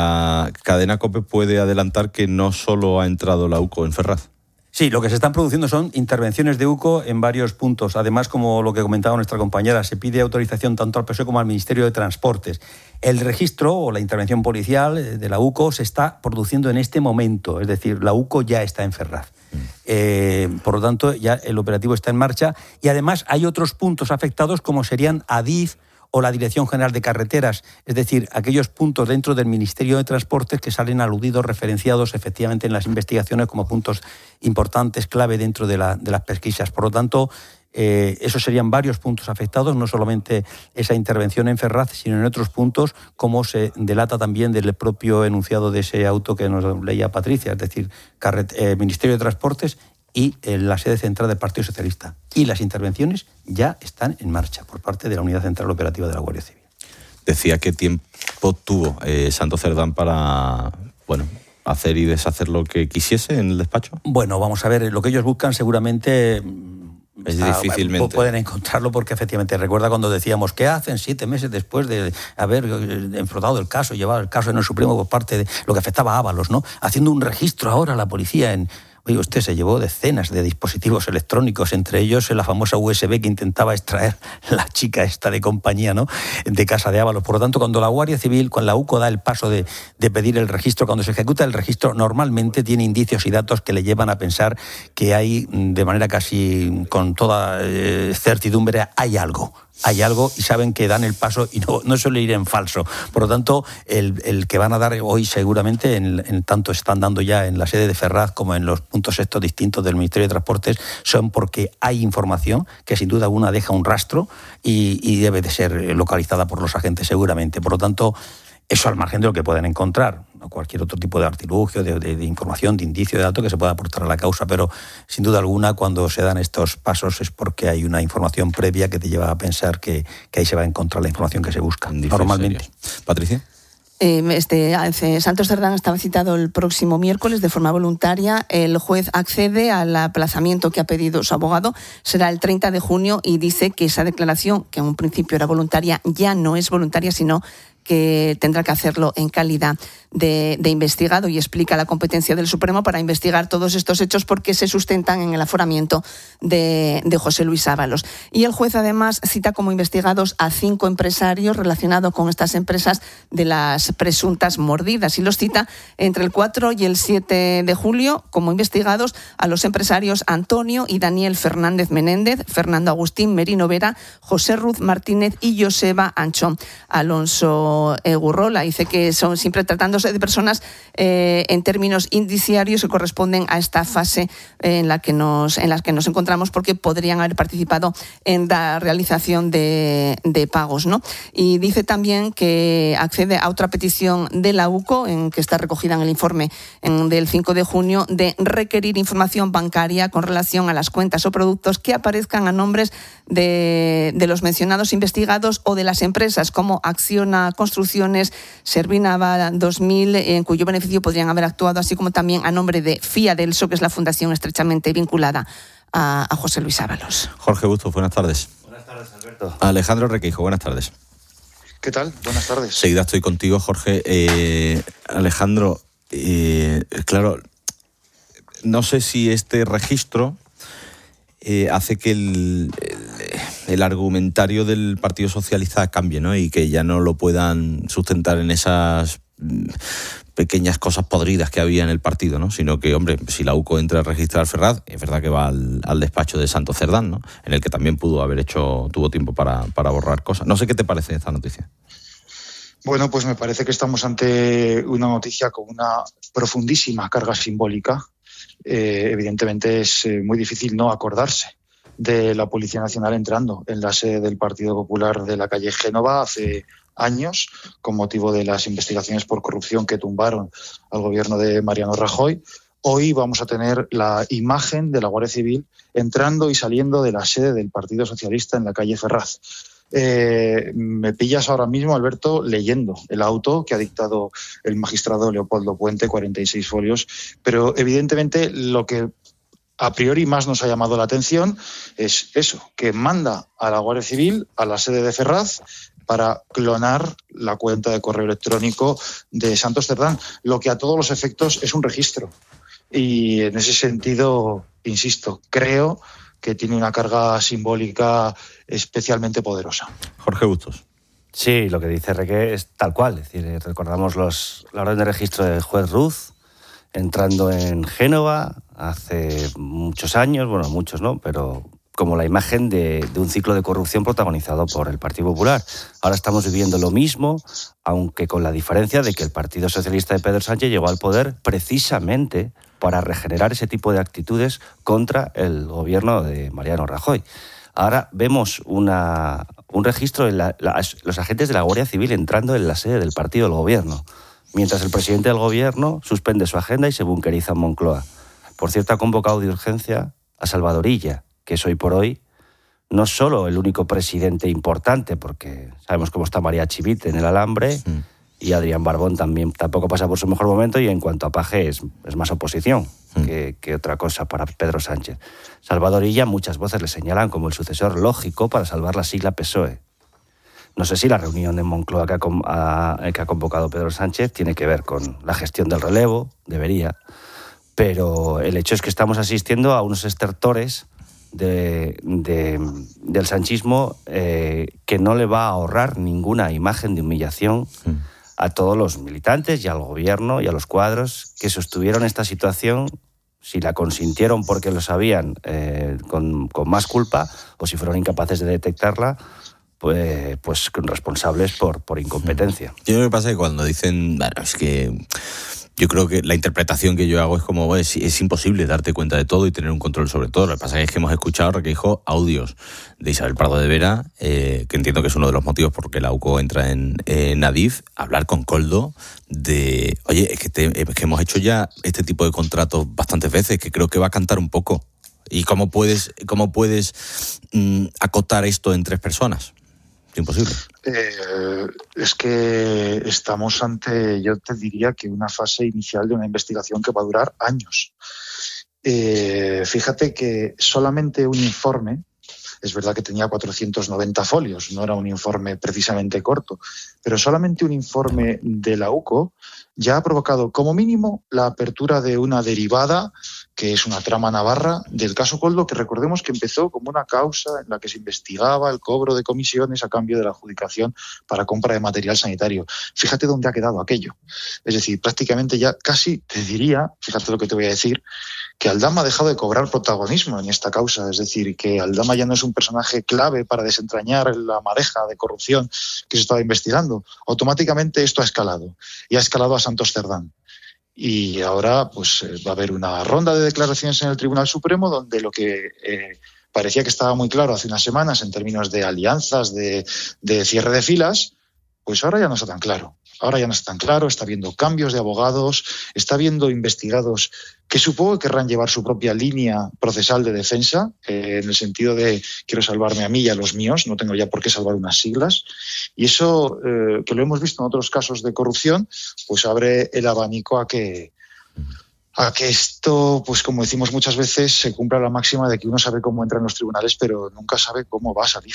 la cadena COPE puede adelantar que no solo ha entrado la U C O en Ferraz. Sí, lo que se están produciendo son intervenciones de U C O en varios puntos. Además, como lo que comentaba nuestra compañera, se pide autorización tanto al P S O E como al Ministerio de Transportes. El registro o la intervención policial de la U C O se está produciendo en este momento, es decir, la U C O ya está en Ferraz. Mm. Eh, por lo tanto, ya el operativo está en marcha y además hay otros puntos afectados como serían ADIF o la Dirección General de Carreteras, es decir, aquellos puntos dentro del Ministerio de Transportes que salen aludidos, referenciados efectivamente en las investigaciones como puntos importantes, clave dentro de, la, de las pesquisas. Por lo tanto, eh, esos serían varios puntos afectados, no solamente esa intervención en Ferraz, sino en otros puntos, como se delata también del propio enunciado de ese auto que nos leía Patricia, es decir, carret- eh, Ministerio de Transportes y en la sede central del Partido Socialista. Y las intervenciones ya están en marcha por parte de la Unidad Central Operativa de la Guardia Civil. Decía qué tiempo tuvo eh, Santos Cerdán para, bueno, hacer y deshacer lo que quisiese en el despacho. Bueno, vamos a ver, lo que ellos buscan seguramente... Es está, difícilmente. Pueden encontrarlo porque efectivamente, recuerda cuando decíamos ¿qué hacen siete meses después de haber enfrentado el caso, llevado el caso en el Supremo por parte de lo que afectaba a Ábalos, ¿no? Haciendo un registro ahora a la policía en... Oye, usted se llevó decenas de dispositivos electrónicos, entre ellos la famosa U S B que intentaba extraer la chica esta de compañía, ¿no?, de casa de Ábalos. Por lo tanto, cuando la Guardia Civil, cuando la U C O da el paso de, de pedir el registro, cuando se ejecuta el registro, normalmente tiene indicios y datos que le llevan a pensar que hay, de manera casi con toda eh, certidumbre, hay algo. Hay algo y saben que dan el paso y no, no suele ir en falso. Por lo tanto, el, el que van a dar hoy seguramente, en, en tanto están dando ya en la sede de Ferraz como en los puntos estos distintos del Ministerio de Transportes, son porque hay información que sin duda alguna deja un rastro y, y debe de ser localizada por los agentes seguramente. Por lo tanto, eso al margen de lo que pueden encontrar, o cualquier otro tipo de artilugio, de, de, de información, de indicio, de dato que se pueda aportar a la causa, pero sin duda alguna cuando se dan estos pasos es porque hay una información previa que te lleva a pensar que, que ahí se va a encontrar la información que se busca normalmente. Serios. Patricia. Eh, este, Santos Cerdán estaba citado el próximo miércoles de forma voluntaria. El juez accede al aplazamiento que ha pedido su abogado. Será el treinta de junio y dice que esa declaración, que en un principio era voluntaria, ya no es voluntaria, sino que tendrá que hacerlo en calidad de, de investigado, y explica la competencia del Supremo para investigar todos estos hechos porque se sustentan en el aforamiento de, de José Luis Ábalos. Y el juez además cita como investigados a cinco empresarios relacionados con estas empresas de las presuntas mordidas, y los cita entre el cuatro y el siete de julio como investigados a los empresarios Antonio y Daniel Fernández Menéndez, Fernando Agustín Merino Vera, José Ruz Martínez y Joseba Anchón. Alonso Gurrola dice que son siempre tratándose de personas eh, en términos indiciarios que corresponden a esta fase en la que nos en la que nos encontramos, porque podrían haber participado en la realización de, de pagos, ¿no? Y dice también que accede a otra petición de la U C O, en que está recogida en el informe en, del cinco de junio, de requerir información bancaria con relación a las cuentas o productos que aparezcan a nombres de, de los mencionados investigados o de las empresas como Acciona Construcciones, Servinava dos mil, en cuyo beneficio podrían haber actuado, así como también a nombre de Fiadelso, que es la fundación estrechamente vinculada a, a José Luis Ábalos. Jorge Bustos, buenas tardes. Buenas tardes, Alberto. Alejandro Requeijo, buenas tardes. ¿Qué tal? Buenas tardes. Seguida estoy contigo, Jorge. Eh, Alejandro, eh, claro, no sé si este registro eh, hace que el, el, el argumentario del Partido Socialista cambie, ¿no? Y que ya no lo puedan sustentar en esas pequeñas cosas podridas que había en el partido, ¿no? Sino que, hombre, si la U C O entra a registrar Ferraz, es verdad que va al, al despacho de Santos Cerdán, ¿no? En el que también pudo haber hecho, tuvo tiempo para, para borrar cosas. No sé qué te parece esta noticia. Bueno, pues me parece que estamos ante una noticia con una profundísima carga simbólica. Eh, evidentemente es eh, muy difícil no acordarse de la Policía Nacional entrando en la sede del Partido Popular de la calle Génova hace años, con motivo de las investigaciones por corrupción que tumbaron al gobierno de Mariano Rajoy. Hoy vamos a tener la imagen de la Guardia Civil entrando y saliendo de la sede del Partido Socialista en la calle Ferraz. Eh, me pillas ahora mismo, Alberto, leyendo el auto que ha dictado el magistrado Leopoldo Puente, cuarenta y seis folios, pero evidentemente lo que a priori más nos ha llamado la atención es eso, que manda a la Guardia Civil a la sede de Ferraz para clonar la cuenta de correo electrónico de Santos Cerdán, lo que a todos los efectos es un registro. Y en ese sentido, insisto, creo que tiene una carga simbólica especialmente poderosa. Jorge Bustos. Sí, lo que dice Reque es tal cual. Es decir, recordamos los, la orden de registro del juez Ruz entrando en Génova hace muchos años, bueno, muchos no, pero como la imagen de, de un ciclo de corrupción protagonizado por el Partido Popular. Ahora estamos viviendo lo mismo, aunque con la diferencia de que el Partido Socialista de Pedro Sánchez llegó al poder precisamente para regenerar ese tipo de actitudes contra el gobierno de Mariano Rajoy. Ahora vemos una, un registro de la, la, los agentes de la Guardia Civil entrando en la sede del partido del gobierno, mientras el presidente del gobierno suspende su agenda y se bunkeriza en Moncloa. Por cierto, ha convocado de urgencia a Salvador Illa, que es hoy por hoy no solo el único presidente importante, porque sabemos cómo está María Chivite en el alambre, mm. y Adrián Barbón también tampoco pasa por su mejor momento, y en cuanto a Paje es, es más oposición mm. que, que otra cosa para Pedro Sánchez. Salvador Illa, muchas voces le señalan como el sucesor lógico para salvar la sigla P S O E. No sé si la reunión de Moncloa que ha, a, que ha convocado Pedro Sánchez tiene que ver con la gestión del relevo, debería, pero el hecho es que estamos asistiendo a unos estertores De, de, del sanchismo eh, que no le va a ahorrar ninguna imagen de humillación mm. a todos los militantes y al gobierno y a los cuadros que sostuvieron esta situación, si la consintieron porque lo sabían eh, con, con más culpa, o si fueron incapaces de detectarla, pues, pues responsables por, por incompetencia. Yo lo que pasa es que cuando dicen, bueno, es que yo creo que la interpretación que yo hago es como, bueno, es, es imposible darte cuenta de todo y tener un control sobre todo. Lo que pasa es que hemos escuchado, Requeijo, audios de Isabel Pardo de Vera, eh, que entiendo que es uno de los motivos por que la U C O entra en, en Adif, hablar con Koldo de, oye, es que, te, es que hemos hecho ya este tipo de contratos bastantes veces, que creo que va a cantar un poco. ¿Y cómo puedes, cómo puedes mmm, acotar esto en tres personas? imposible. Eh, es que estamos ante, yo te diría que una fase inicial de una investigación que va a durar años. Eh, fíjate que solamente un informe, es verdad que tenía cuatrocientos noventa folios, no era un informe precisamente corto, pero solamente un informe de la U C O ya ha provocado como mínimo la apertura de una derivada, que es una trama navarra, del caso Koldo, que recordemos que empezó como una causa en la que se investigaba el cobro de comisiones a cambio de la adjudicación para compra de material sanitario. Fíjate dónde ha quedado aquello. Es decir, prácticamente ya casi te diría, fíjate lo que te voy a decir, que Aldama ha dejado de cobrar protagonismo en esta causa. Es decir, que Aldama ya no es un personaje clave para desentrañar la madeja de corrupción que se estaba investigando. Automáticamente esto ha escalado, y ha escalado a Santos Cerdán. Y ahora pues va a haber una ronda de declaraciones en el Tribunal Supremo donde lo que eh, parecía que estaba muy claro hace unas semanas en términos de alianzas, de, de cierre de filas, pues ahora ya no está tan claro. Ahora ya no está tan claro, está habiendo cambios de abogados, está habiendo investigados que supongo que querrán llevar su propia línea procesal de defensa, eh, en el sentido de quiero salvarme a mí y a los míos, no tengo ya por qué salvar unas siglas. Y eso, eh, que lo hemos visto en otros casos de corrupción, pues abre el abanico a que, a que esto, pues como decimos muchas veces, se cumpla la máxima de que uno sabe cómo entra en los tribunales, pero nunca sabe cómo va a salir.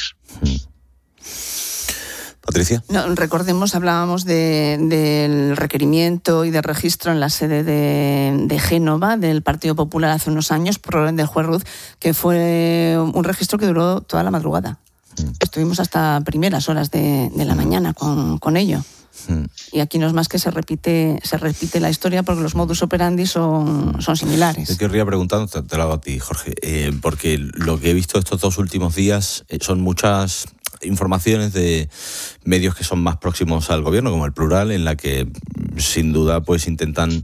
Patricia. No, recordemos, hablábamos de, del requerimiento y del registro en la sede de, de Génova del Partido Popular hace unos años por orden del juez Ruz, que fue un registro que duró toda la madrugada. Mm. Estuvimos hasta primeras horas de, de la mañana con, con ello. Mm. Y aquí no es más que se repite se repite la historia porque los modus operandi son, son similares. Te querría preguntar, te, te lo hago a ti, Jorge, eh, porque lo que he visto estos dos últimos días eh, son muchas informaciones de medios que son más próximos al gobierno, como el Plural, en la que sin duda pues intentan,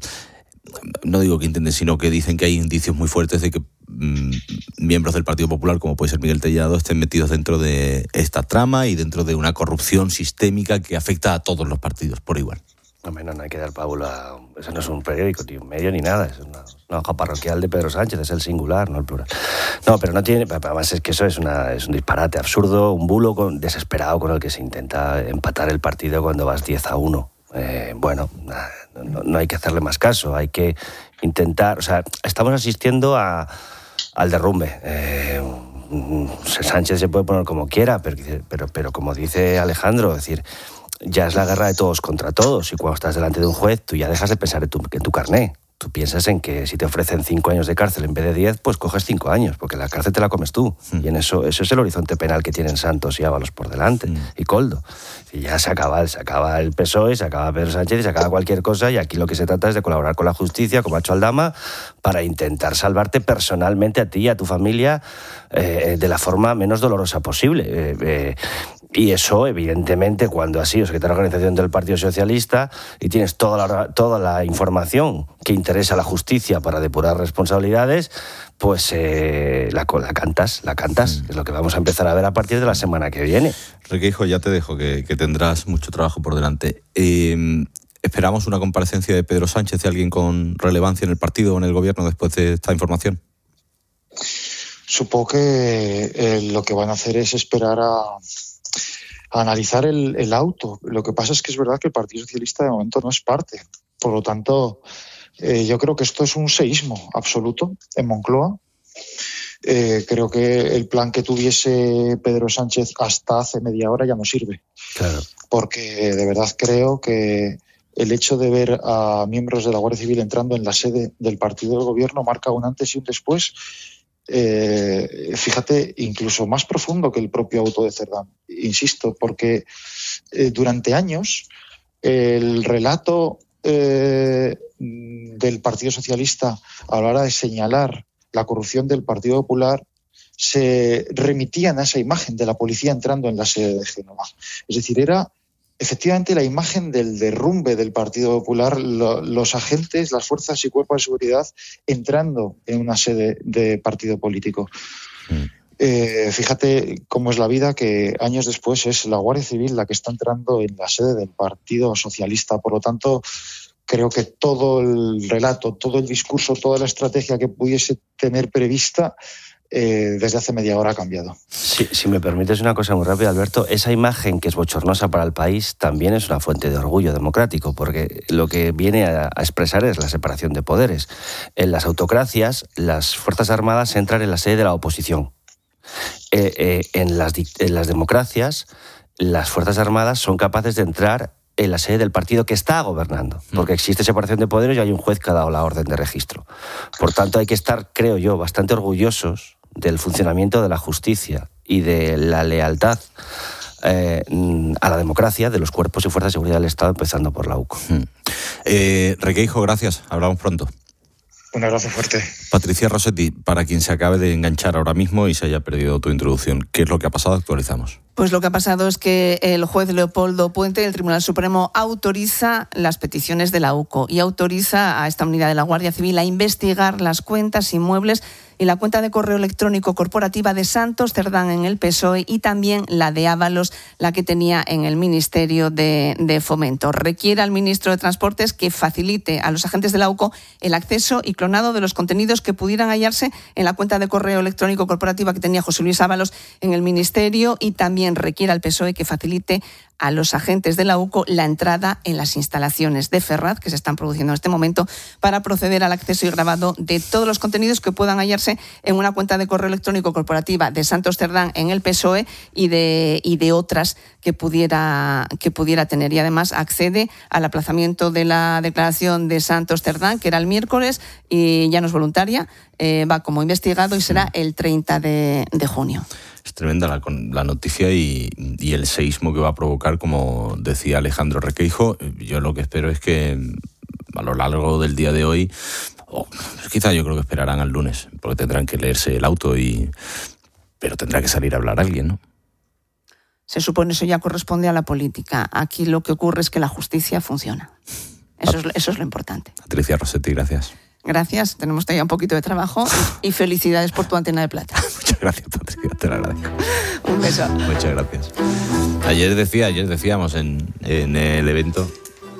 no digo que intenten, sino que dicen que hay indicios muy fuertes de que mmm, miembros del Partido Popular, como puede ser Miguel Tellado, estén metidos dentro de esta trama y dentro de una corrupción sistémica que afecta a todos los partidos por igual. No, no, no hay que dar pábulo a... Eso no es un periódico, ni un medio, ni nada. Es una, una hoja parroquial de Pedro Sánchez, es el singular, no el plural. No, pero no tiene... Además es que eso es, una, es un disparate absurdo, un bulo con, desesperado con el que se intenta empatar el partido cuando vas diez a uno. Eh, bueno, no, no hay que hacerle más caso, hay que intentar... O sea, estamos asistiendo a, al derrumbe. Eh, Sánchez se puede poner como quiera, pero, pero, pero como dice Alejandro, es decir... Ya es la guerra de todos contra todos, y cuando estás delante de un juez tú ya dejas de pensar en tu, en tu carné. Tú piensas en que si te ofrecen cinco años de cárcel en vez de diez, pues coges cinco años, porque la cárcel te la comes tú. Mm. Y en eso, eso es el horizonte penal que tienen Santos y Ábalos por delante, mm. y Koldo. Y ya se acaba, se acaba el P S O E, se acaba Pedro Sánchez y se acaba cualquier cosa, y aquí lo que se trata es de colaborar con la justicia, como ha hecho Aldama, para intentar salvarte personalmente a ti y a tu familia eh, de la forma menos dolorosa posible. Eh, eh, Y eso, evidentemente, cuando has sido secretario de organización del Partido Socialista y tienes toda la, toda la información que interesa a la justicia para depurar responsabilidades, pues eh, la, la cantas, la cantas. Mm. Es lo que vamos a empezar a ver a partir de la semana que viene. Requeijo, ya te dejo, que, que tendrás mucho trabajo por delante. Eh, ¿Esperamos una comparecencia de Pedro Sánchez, de alguien con relevancia en el partido o en el gobierno después de esta información? Supongo que eh, lo que van a hacer es esperar a... a analizar el, el auto. Lo que pasa es que es verdad que el Partido Socialista de momento no es parte. Por lo tanto, eh, yo creo que esto es un seísmo absoluto en Moncloa. Eh, creo que el plan que tuviese Pedro Sánchez hasta hace media hora ya no sirve. Claro. Porque de verdad creo que el hecho de ver a miembros de la Guardia Civil entrando en la sede del partido del gobierno marca un antes y un después. Eh, fíjate, incluso más profundo que el propio auto de Cerdán, insisto, porque eh, durante años el relato eh, del Partido Socialista a la hora de señalar la corrupción del Partido Popular se remitían a esa imagen de la policía entrando en la sede de Génova. Es decir, era efectivamente la imagen del derrumbe del Partido Popular, lo, los agentes, las fuerzas y cuerpos de seguridad entrando en una sede de partido político. Mm. Eh, fíjate cómo es la vida, que años después es la Guardia Civil la que está entrando en la sede del Partido Socialista. Por lo tanto, creo que todo el relato, todo el discurso, toda la estrategia que pudiese tener prevista eh, desde hace media hora ha cambiado. Sí, si me permites una cosa muy rápida, Alberto, esa imagen que es bochornosa para el país también es una fuente de orgullo democrático, porque lo que viene a, a expresar es la separación de poderes. En las autocracias, las Fuerzas Armadas entran en la sede de la oposición. Eh, eh, en, las, en las democracias, las Fuerzas Armadas son capaces de entrar en la sede del partido que está gobernando, porque existe separación de poderes y hay un juez que ha dado la orden de registro. Por tanto, hay que estar, creo yo, bastante orgullosos del funcionamiento de la justicia y de la lealtad eh, a la democracia de los cuerpos y fuerzas de seguridad del Estado, empezando por la U C O. Mm. Eh, Requeijo, gracias. Hablamos pronto. Un abrazo fuerte. Patricia Rossetti, para quien se acabe de enganchar ahora mismo y se haya perdido tu introducción, ¿qué es lo que ha pasado? Actualizamos. Pues lo que ha pasado es que el juez Leopoldo Puente del Tribunal Supremo autoriza las peticiones de la U C O y autoriza a esta unidad de la Guardia Civil a investigar las cuentas inmuebles y la cuenta de correo electrónico corporativa de Santos Cerdán en el P S O E y también la de Ábalos, la que tenía en el Ministerio de, de Fomento. Requiere al ministro de Transportes que facilite a los agentes de la U C O el acceso y clonado de los contenidos que pudieran hallarse en la cuenta de correo electrónico corporativa que tenía José Luis Ábalos en el Ministerio, y también requiere al P S O E que facilite a los agentes de la U C O la entrada en las instalaciones de Ferraz que se están produciendo en este momento para proceder al acceso y grabado de todos los contenidos que puedan hallarse en una cuenta de correo electrónico corporativa de Santos Cerdán en el P S O E y de, y de otras que pudiera, que pudiera tener. Y además accede al aplazamiento de la declaración de Santos Cerdán, que era el miércoles y ya no es voluntaria, eh, va como investigado y será el treinta de junio. Es tremenda la, la noticia y, y el seísmo que va a provocar, como decía Alejandro Requeijo. Yo lo que espero es que a lo largo del día de hoy, o quizá yo creo que esperarán al lunes, porque tendrán que leerse el auto, y pero tendrá que salir a hablar alguien, ¿no? Se supone eso ya corresponde a la política. Aquí lo que ocurre es que la justicia funciona. Eso es, eso es lo importante. Patricia Rossetti, gracias. Gracias, tenemos todavía un poquito de trabajo y felicidades por tu antena de plata. Muchas gracias, Patricia, te lo agradezco. Un beso. Muchas gracias. Ayer decía, ayer decíamos en, en el evento,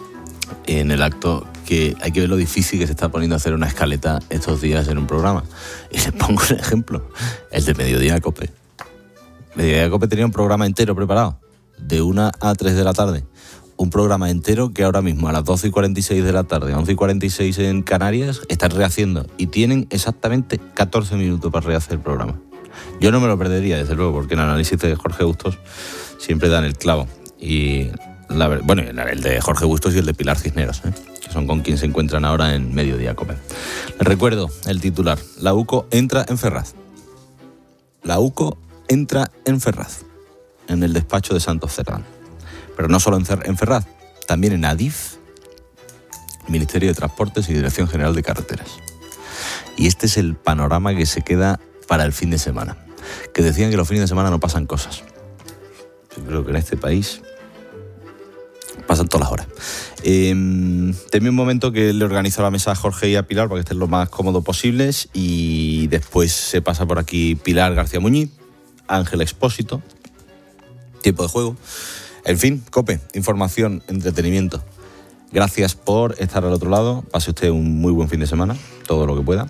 en el acto, que hay que ver lo difícil que se está poniendo a hacer una escaleta estos días en un programa. Y les pongo un ejemplo, el de Mediodía Cope. Mediodía Cope tenía un programa entero preparado, de una a tres de la tarde. Un programa entero que ahora mismo a las doce y cuarenta y seis de la tarde, once y cuarenta y seis en Canarias, están rehaciendo y tienen exactamente catorce minutos para rehacer el programa. Yo no me lo perdería, desde luego, porque el análisis de Jorge Bustos siempre dan el clavo. Y la, bueno, el de Jorge Bustos y el de Pilar Cisneros, ¿eh? que son con quien se encuentran ahora en Mediodía Cope. Les recuerdo el titular: la U C O entra en Ferraz. La U C O entra en Ferraz, en el despacho de Santos Cerdán. Pero no solo en Ferraz, también en Adif, Ministerio de Transportes y Dirección General de Carreteras. Y este es el panorama que se queda para el fin de semana. Que decían que los fines de semana no pasan cosas. Yo creo que en este país pasan todas las horas. Eh, Teme un momento que le organizo la mesa a Jorge y a Pilar para que estén lo más cómodos posibles, y después se pasa por aquí Pilar García Muñiz, Ángel Expósito, tiempo de juego. En fin, COPE, información, entretenimiento. Gracias por estar al otro lado. Pase usted un muy buen fin de semana, todo lo que pueda.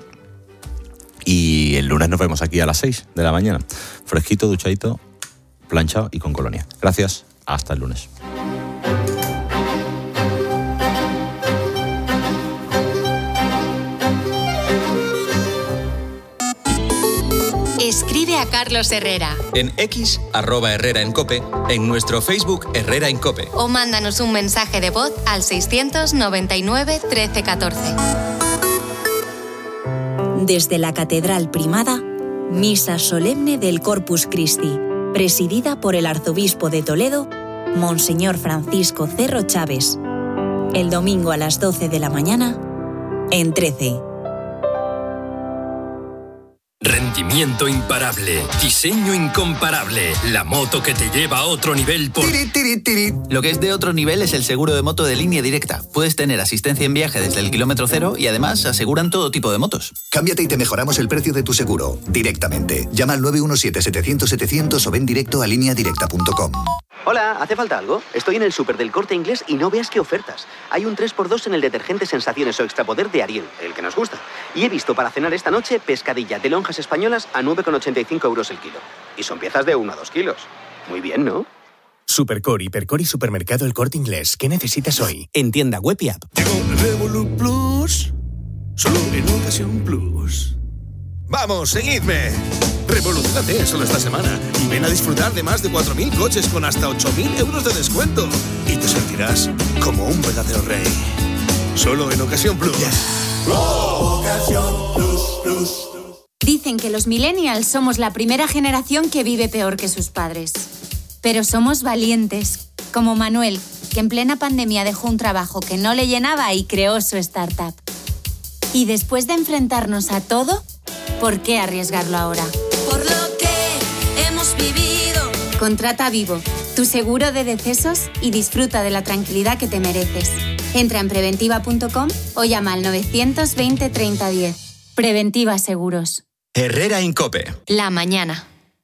Y el lunes nos vemos aquí a las seis de la mañana. Fresquito, duchadito, planchado y con colonia. Gracias, hasta el lunes. Escribe a Carlos Herrera. En X, arroba Herrera en Cope, en nuestro Facebook Herrera en Cope. O mándanos un mensaje de voz al seiscientos noventa y nueve trece catorce. Desde la Catedral Primada, Misa Solemne del Corpus Christi, presidida por el Arzobispo de Toledo, Monseñor Francisco Cerro Chávez. El domingo a las doce de la mañana, en trece. Rendimiento imparable, diseño incomparable, la moto que te lleva a otro nivel por... Tiri, tiri, tiri. Lo que es de otro nivel es el seguro de moto de Línea Directa. Puedes tener asistencia en viaje desde el kilómetro cero y además aseguran todo tipo de motos. Cámbiate y te mejoramos el precio de tu seguro directamente. Llama al nueve uno siete, setecientos, setecientos o ven directo a línea directa punto com. Hola, ¿hace falta algo? Estoy en el súper del Corte Inglés y no veas qué ofertas. Hay un tres por dos en el detergente Sensaciones o Extrapoder de Ariel, el que nos gusta. Y he visto para cenar esta noche pescadilla de lonjas españolas a nueve con ochenta y cinco euros el kilo. Y son piezas de uno a dos kilos. Muy bien, ¿no? Supercore, Hipercore y Supermercado El Corte Inglés. ¿Qué necesitas hoy? En tienda web y app. Llegó Revolut Plus, solo en Ocasión Plus. ¡Vamos, seguidme! Revolucionate solo esta semana y ven a disfrutar de más de cuatro mil coches con hasta ocho mil euros de descuento. Y te sentirás como un verdadero rey. Solo en Ocasión Plus. Yeah. Oh, Ocasión Plus, Plus. Dicen que los millennials somos la primera generación que vive peor que sus padres. Pero somos valientes, como Manuel, que en plena pandemia dejó un trabajo que no le llenaba y creó su startup. Y después de enfrentarnos a todo, ¿por qué arriesgarlo ahora? Por lo que hemos vivido. Contrata Vivo, tu seguro de decesos, y disfruta de la tranquilidad que te mereces. Entra en preventiva punto com o llama al novecientos veinte treinta diez. Preventiva Seguros. Herrera Incope. La mañana.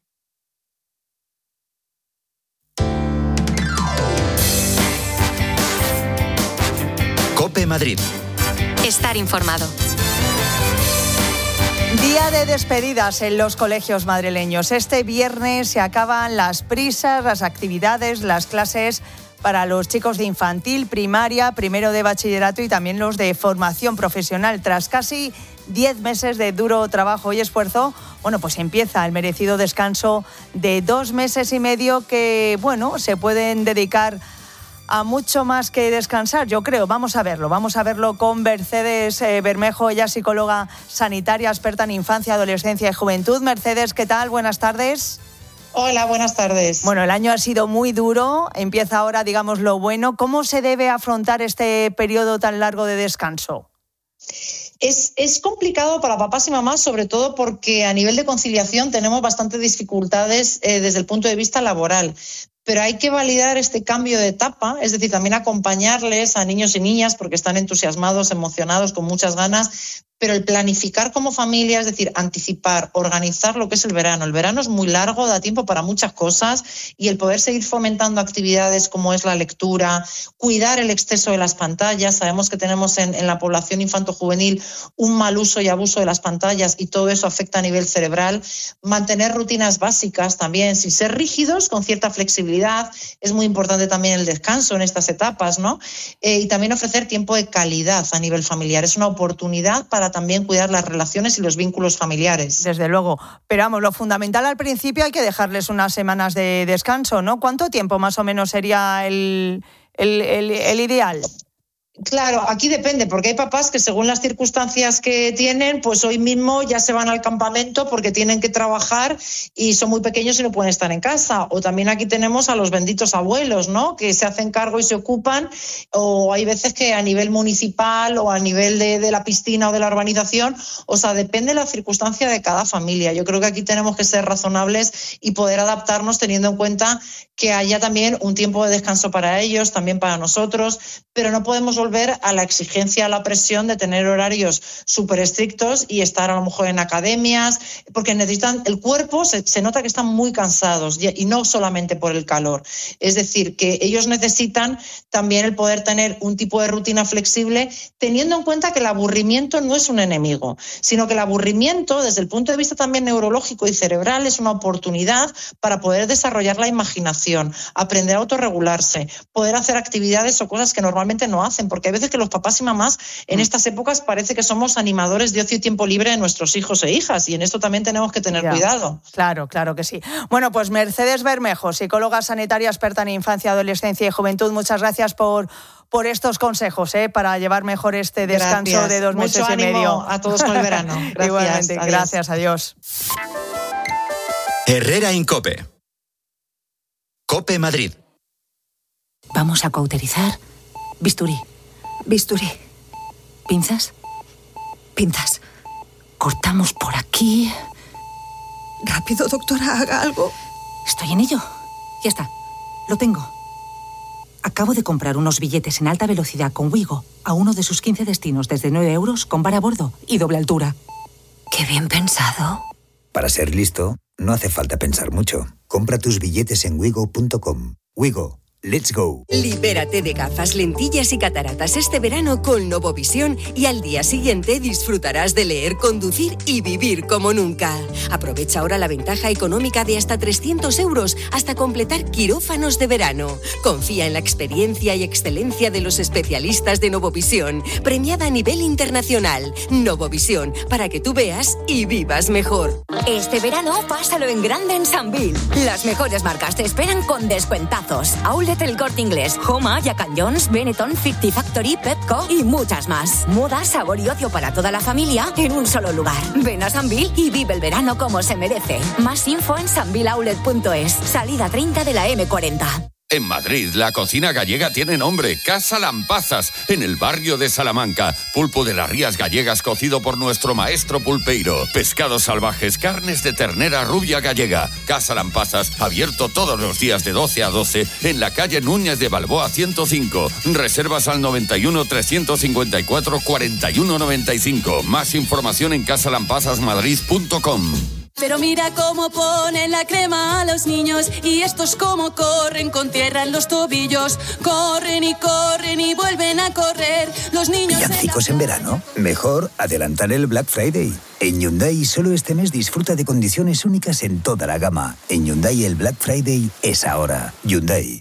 Cope Madrid. Estar informado. Día de despedidas en los colegios madrileños. Este viernes se acaban las prisas, las actividades, las clases para los chicos de infantil, primaria, primero de bachillerato y también los de formación profesional. Tras casi diez meses de duro trabajo y esfuerzo, bueno, pues empieza el merecido descanso de dos meses y medio que, bueno, se pueden dedicar a mucho más que descansar, yo creo. Vamos a verlo, vamos a verlo con Mercedes eh, Bermejo, ella es psicóloga sanitaria, experta en infancia, adolescencia y juventud. Mercedes, ¿qué tal? Buenas tardes. Hola, buenas tardes. Bueno, el año ha sido muy duro, empieza ahora, digamos, lo bueno. ¿Cómo se debe afrontar este periodo tan largo de descanso? Es, es complicado para papás y mamás, sobre todo porque a nivel de conciliación tenemos bastantes dificultades eh, desde el punto de vista laboral. Pero hay que validar este cambio de etapa, es decir, también acompañarles a niños y niñas porque están entusiasmados, emocionados, con muchas ganas, pero el planificar como familia, es decir, anticipar, organizar lo que es el verano. El verano es muy largo, da tiempo para muchas cosas y el poder seguir fomentando actividades como es la lectura, cuidar el exceso de las pantallas. Sabemos que tenemos en, en la población infanto-juvenil un mal uso y abuso de las pantallas y todo eso afecta a nivel cerebral. Mantener rutinas básicas también, sin ser rígidos, con cierta flexibilidad. Es muy importante también el descanso en estas etapas, ¿no? Eh, y también ofrecer tiempo de calidad a nivel familiar. Es una oportunidad para también cuidar las relaciones y los vínculos familiares. Desde luego. Pero vamos, lo fundamental al principio hay que dejarles unas semanas de descanso, ¿no? ¿Cuánto tiempo más o menos sería el, el, el, el ideal? Claro, aquí depende, porque hay papás que según las circunstancias que tienen, pues hoy mismo ya se van al campamento porque tienen que trabajar y son muy pequeños y no pueden estar en casa. O también aquí tenemos a los benditos abuelos, ¿no?, que se hacen cargo y se ocupan. O hay veces que a nivel municipal o a nivel de, de la piscina o de la urbanización, o sea, depende de la circunstancia de cada familia. Yo creo que aquí tenemos que ser razonables y poder adaptarnos teniendo en cuenta que haya también un tiempo de descanso para ellos, también para nosotros, pero no podemos volver a la exigencia, a la presión de tener horarios súper estrictos y estar a lo mejor en academias, porque necesitan, el cuerpo se, se nota que están muy cansados y, y no solamente por el calor. Es decir, que ellos necesitan también el poder tener un tipo de rutina flexible, teniendo en cuenta que el aburrimiento no es un enemigo, sino que el aburrimiento, desde el punto de vista también neurológico y cerebral, es una oportunidad para poder desarrollar la imaginación, aprender a autorregularse, poder hacer actividades o cosas que normalmente no hacen, porque hay veces que los papás y mamás en estas épocas parece que somos animadores de ocio y tiempo libre de nuestros hijos e hijas, y en esto también tenemos que tener ya. cuidado. Claro, claro que sí. Bueno, pues Mercedes Bermejo, psicóloga sanitaria, experta en infancia, adolescencia y juventud, muchas gracias por, por estos consejos, ¿eh? Para llevar mejor este descanso gracias. de dos Mucho meses ánimo y medio. A todos con el verano. Gracias. Igualmente, adiós. gracias, adiós. Herrera Incope. Cope Madrid. Vamos a cauterizar. Bisturí. Bisturí. ¿Pinzas? Pinzas. Cortamos por aquí. Rápido, doctora, haga algo. Estoy en ello. Ya está. Lo tengo. Acabo de comprar unos billetes en alta velocidad con Wigo a uno de sus quince destinos desde nueve euros con bar a bordo y doble altura. ¡Qué bien pensado! Para ser listo, no hace falta pensar mucho. Compra tus billetes en wigo punto com. Wigo, let's go. Libérate de gafas, lentillas y cataratas este verano con Novovisión y al día siguiente disfrutarás de leer, conducir y vivir como nunca. Aprovecha ahora la ventaja económica de hasta trescientos euros hasta completar quirófanos de verano. Confía en la experiencia y excelencia de los especialistas de Novovisión, premiada a nivel internacional. Novovisión, para que tú veas y vivas mejor. Este verano pásalo en grande en Sambil. Las mejores marcas te esperan con descuentazos. Outlet El Corte Inglés, Homa, Jack and Jones, Benetton, cincuenta Factory, Pepco y muchas más. Moda, sabor y ocio para toda la familia en un solo lugar. Ven a Sambil y vive el verano como se merece. Más info en sambil outlet punto es. Salida treinta de la eme cuarenta. En Madrid, la cocina gallega tiene nombre, Casa Lampazas, en el barrio de Salamanca. Pulpo de las Rías Gallegas cocido por nuestro maestro pulpeiro. Pescados salvajes, carnes de ternera rubia gallega. Casa Lampazas, abierto todos los días de doce a doce, en la calle Núñez de Balboa ciento cinco. Reservas al noventa y uno, trescientos cincuenta y cuatro, cuarenta y uno noventa y cinco. Más información en casa lampazas madrid punto com. Pero mira cómo ponen la crema a los niños y estos cómo corren con tierra en los tobillos. Corren y corren y vuelven a correr. Los niños... ¿Villancicos en verano? Mejor adelantar el Black Friday. En Hyundai solo este mes disfruta de condiciones únicas en toda la gama. En Hyundai el Black Friday es ahora. Hyundai.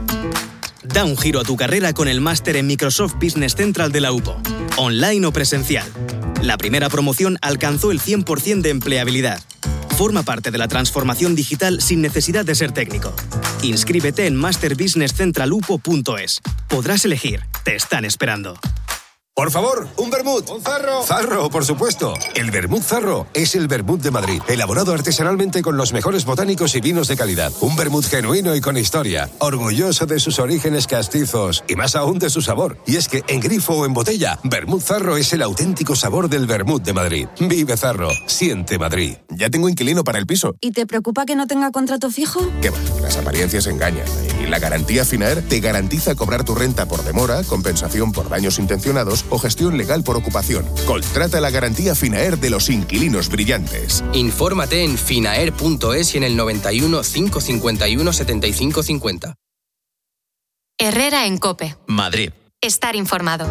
Da un giro a tu carrera con el máster en Microsoft Business Central de la U P O, online o presencial. La primera promoción alcanzó el cien por ciento de empleabilidad. Forma parte de la transformación digital sin necesidad de ser técnico. Inscríbete en master business central u p o punto es. Podrás elegir. Te están esperando. Por favor, un vermut. Un zarro. Zarro, por supuesto. El vermut Zarro es el vermut de Madrid, elaborado artesanalmente con los mejores botánicos y vinos de calidad. Un vermut genuino y con historia, orgulloso de sus orígenes castizos y más aún de su sabor. Y es que en grifo o en botella, vermut Zarro es el auténtico sabor del vermut de Madrid. Vive Zarro, siente Madrid. Ya tengo inquilino para el piso. ¿Y te preocupa que no tenga contrato fijo? ¿Qué va? Las apariencias engañan. Y la garantía Finaer te garantiza cobrar tu renta por demora, compensación por daños intencionados o gestión legal por ocupación. Contrata la garantía Finaer de los inquilinos brillantes. Infórmate en finaer punto es y en el noventa y uno, cinco cincuenta y uno, setenta y cinco cincuenta. Herrera en COPE. Madrid. Estar informado.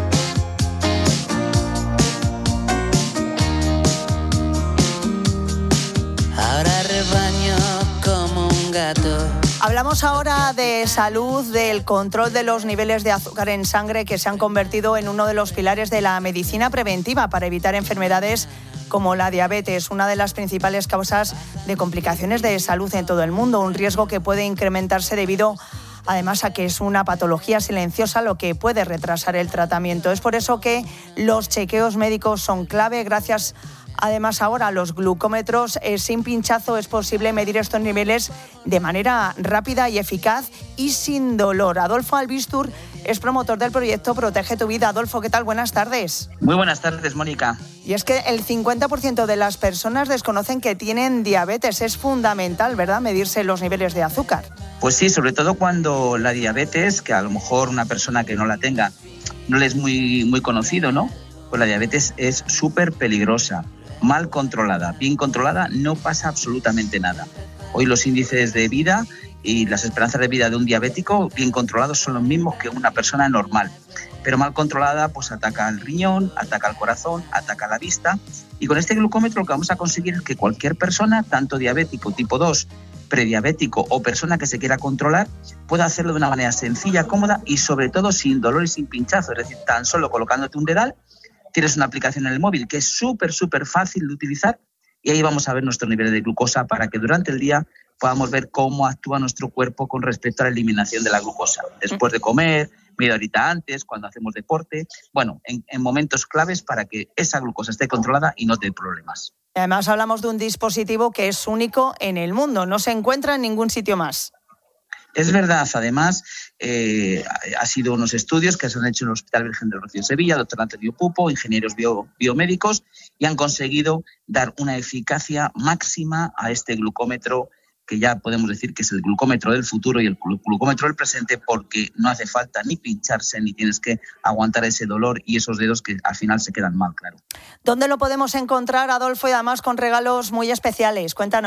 Ahora rebaño como un gato. Hablamos ahora de salud, del control de los niveles de azúcar en sangre que se han convertido en uno de los pilares de la medicina preventiva para evitar enfermedades como la diabetes, una de las principales causas de complicaciones de salud en todo el mundo, un riesgo que puede incrementarse debido además a que es una patología silenciosa, lo que puede retrasar el tratamiento. Es por eso que los chequeos médicos son clave. Gracias además ahora a los glucómetros eh, sin pinchazo es posible medir estos niveles de manera rápida y eficaz y sin dolor. Adolfo Albistur es promotor del proyecto Protege tu Vida. Adolfo, ¿qué tal? Buenas tardes. Muy buenas tardes, Mónica. Y es que el cincuenta por ciento de las personas desconocen que tienen diabetes. Es fundamental, ¿verdad?, medirse los niveles de azúcar. Pues sí, sobre todo cuando la diabetes, que a lo mejor una persona que no la tenga no le es muy, muy conocido, ¿no? Pues la diabetes es súper peligrosa. Mal controlada, bien controlada, no pasa absolutamente nada. Hoy los índices de vida y las esperanzas de vida de un diabético bien controlados son los mismos que una persona normal. Pero mal controlada, pues ataca al riñón, ataca al corazón, ataca la vista. Y con este glucómetro lo que vamos a conseguir es que cualquier persona, tanto diabético tipo dos, prediabético o persona que se quiera controlar, pueda hacerlo de una manera sencilla, cómoda y sobre todo sin dolor y sin pinchazo. Es decir, tan solo colocándote un dedal, tienes una aplicación en el móvil que es súper, súper fácil de utilizar y ahí vamos a ver nuestro nivel de glucosa para que durante el día podamos ver cómo actúa nuestro cuerpo con respecto a la eliminación de la glucosa. Después de comer, media horita antes, cuando hacemos deporte, bueno, en, en momentos claves para que esa glucosa esté controlada y no te dé problemas. Además hablamos de un dispositivo que es único en el mundo, no se encuentra en ningún sitio más. Es verdad, además, eh, ha sido unos estudios que se han hecho en el Hospital Virgen del Rocío de Sevilla, doctor Antonio Pupo, ingenieros bio, biomédicos, y han conseguido dar una eficacia máxima a este glucómetro, que ya podemos decir que es el glucómetro del futuro y el glucómetro del presente, porque no hace falta ni pincharse, ni tienes que aguantar ese dolor y esos dedos que al final se quedan mal, claro. ¿Dónde lo podemos encontrar, Adolfo, y además con regalos muy especiales? Cuéntanos.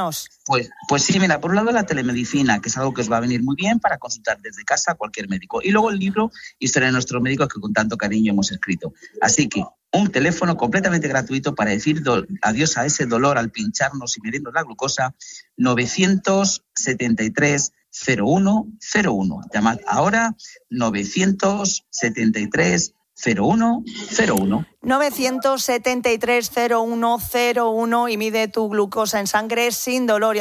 Pues, pues sí, mira, por un lado la telemedicina, que es algo que os va a venir muy bien para consultar desde casa a cualquier médico. Y luego el libro Historia de nuestros médicos, que con tanto cariño hemos escrito. Así que un teléfono completamente gratuito para decir do- adiós a ese dolor al pincharnos y medirnos la glucosa, novecientos setenta y tres cero uno cero uno. Llamad ahora novecientos setenta y tres cero uno cero uno. novecientos setenta y tres cero uno cero uno y mide tu glucosa en sangre sin dolor.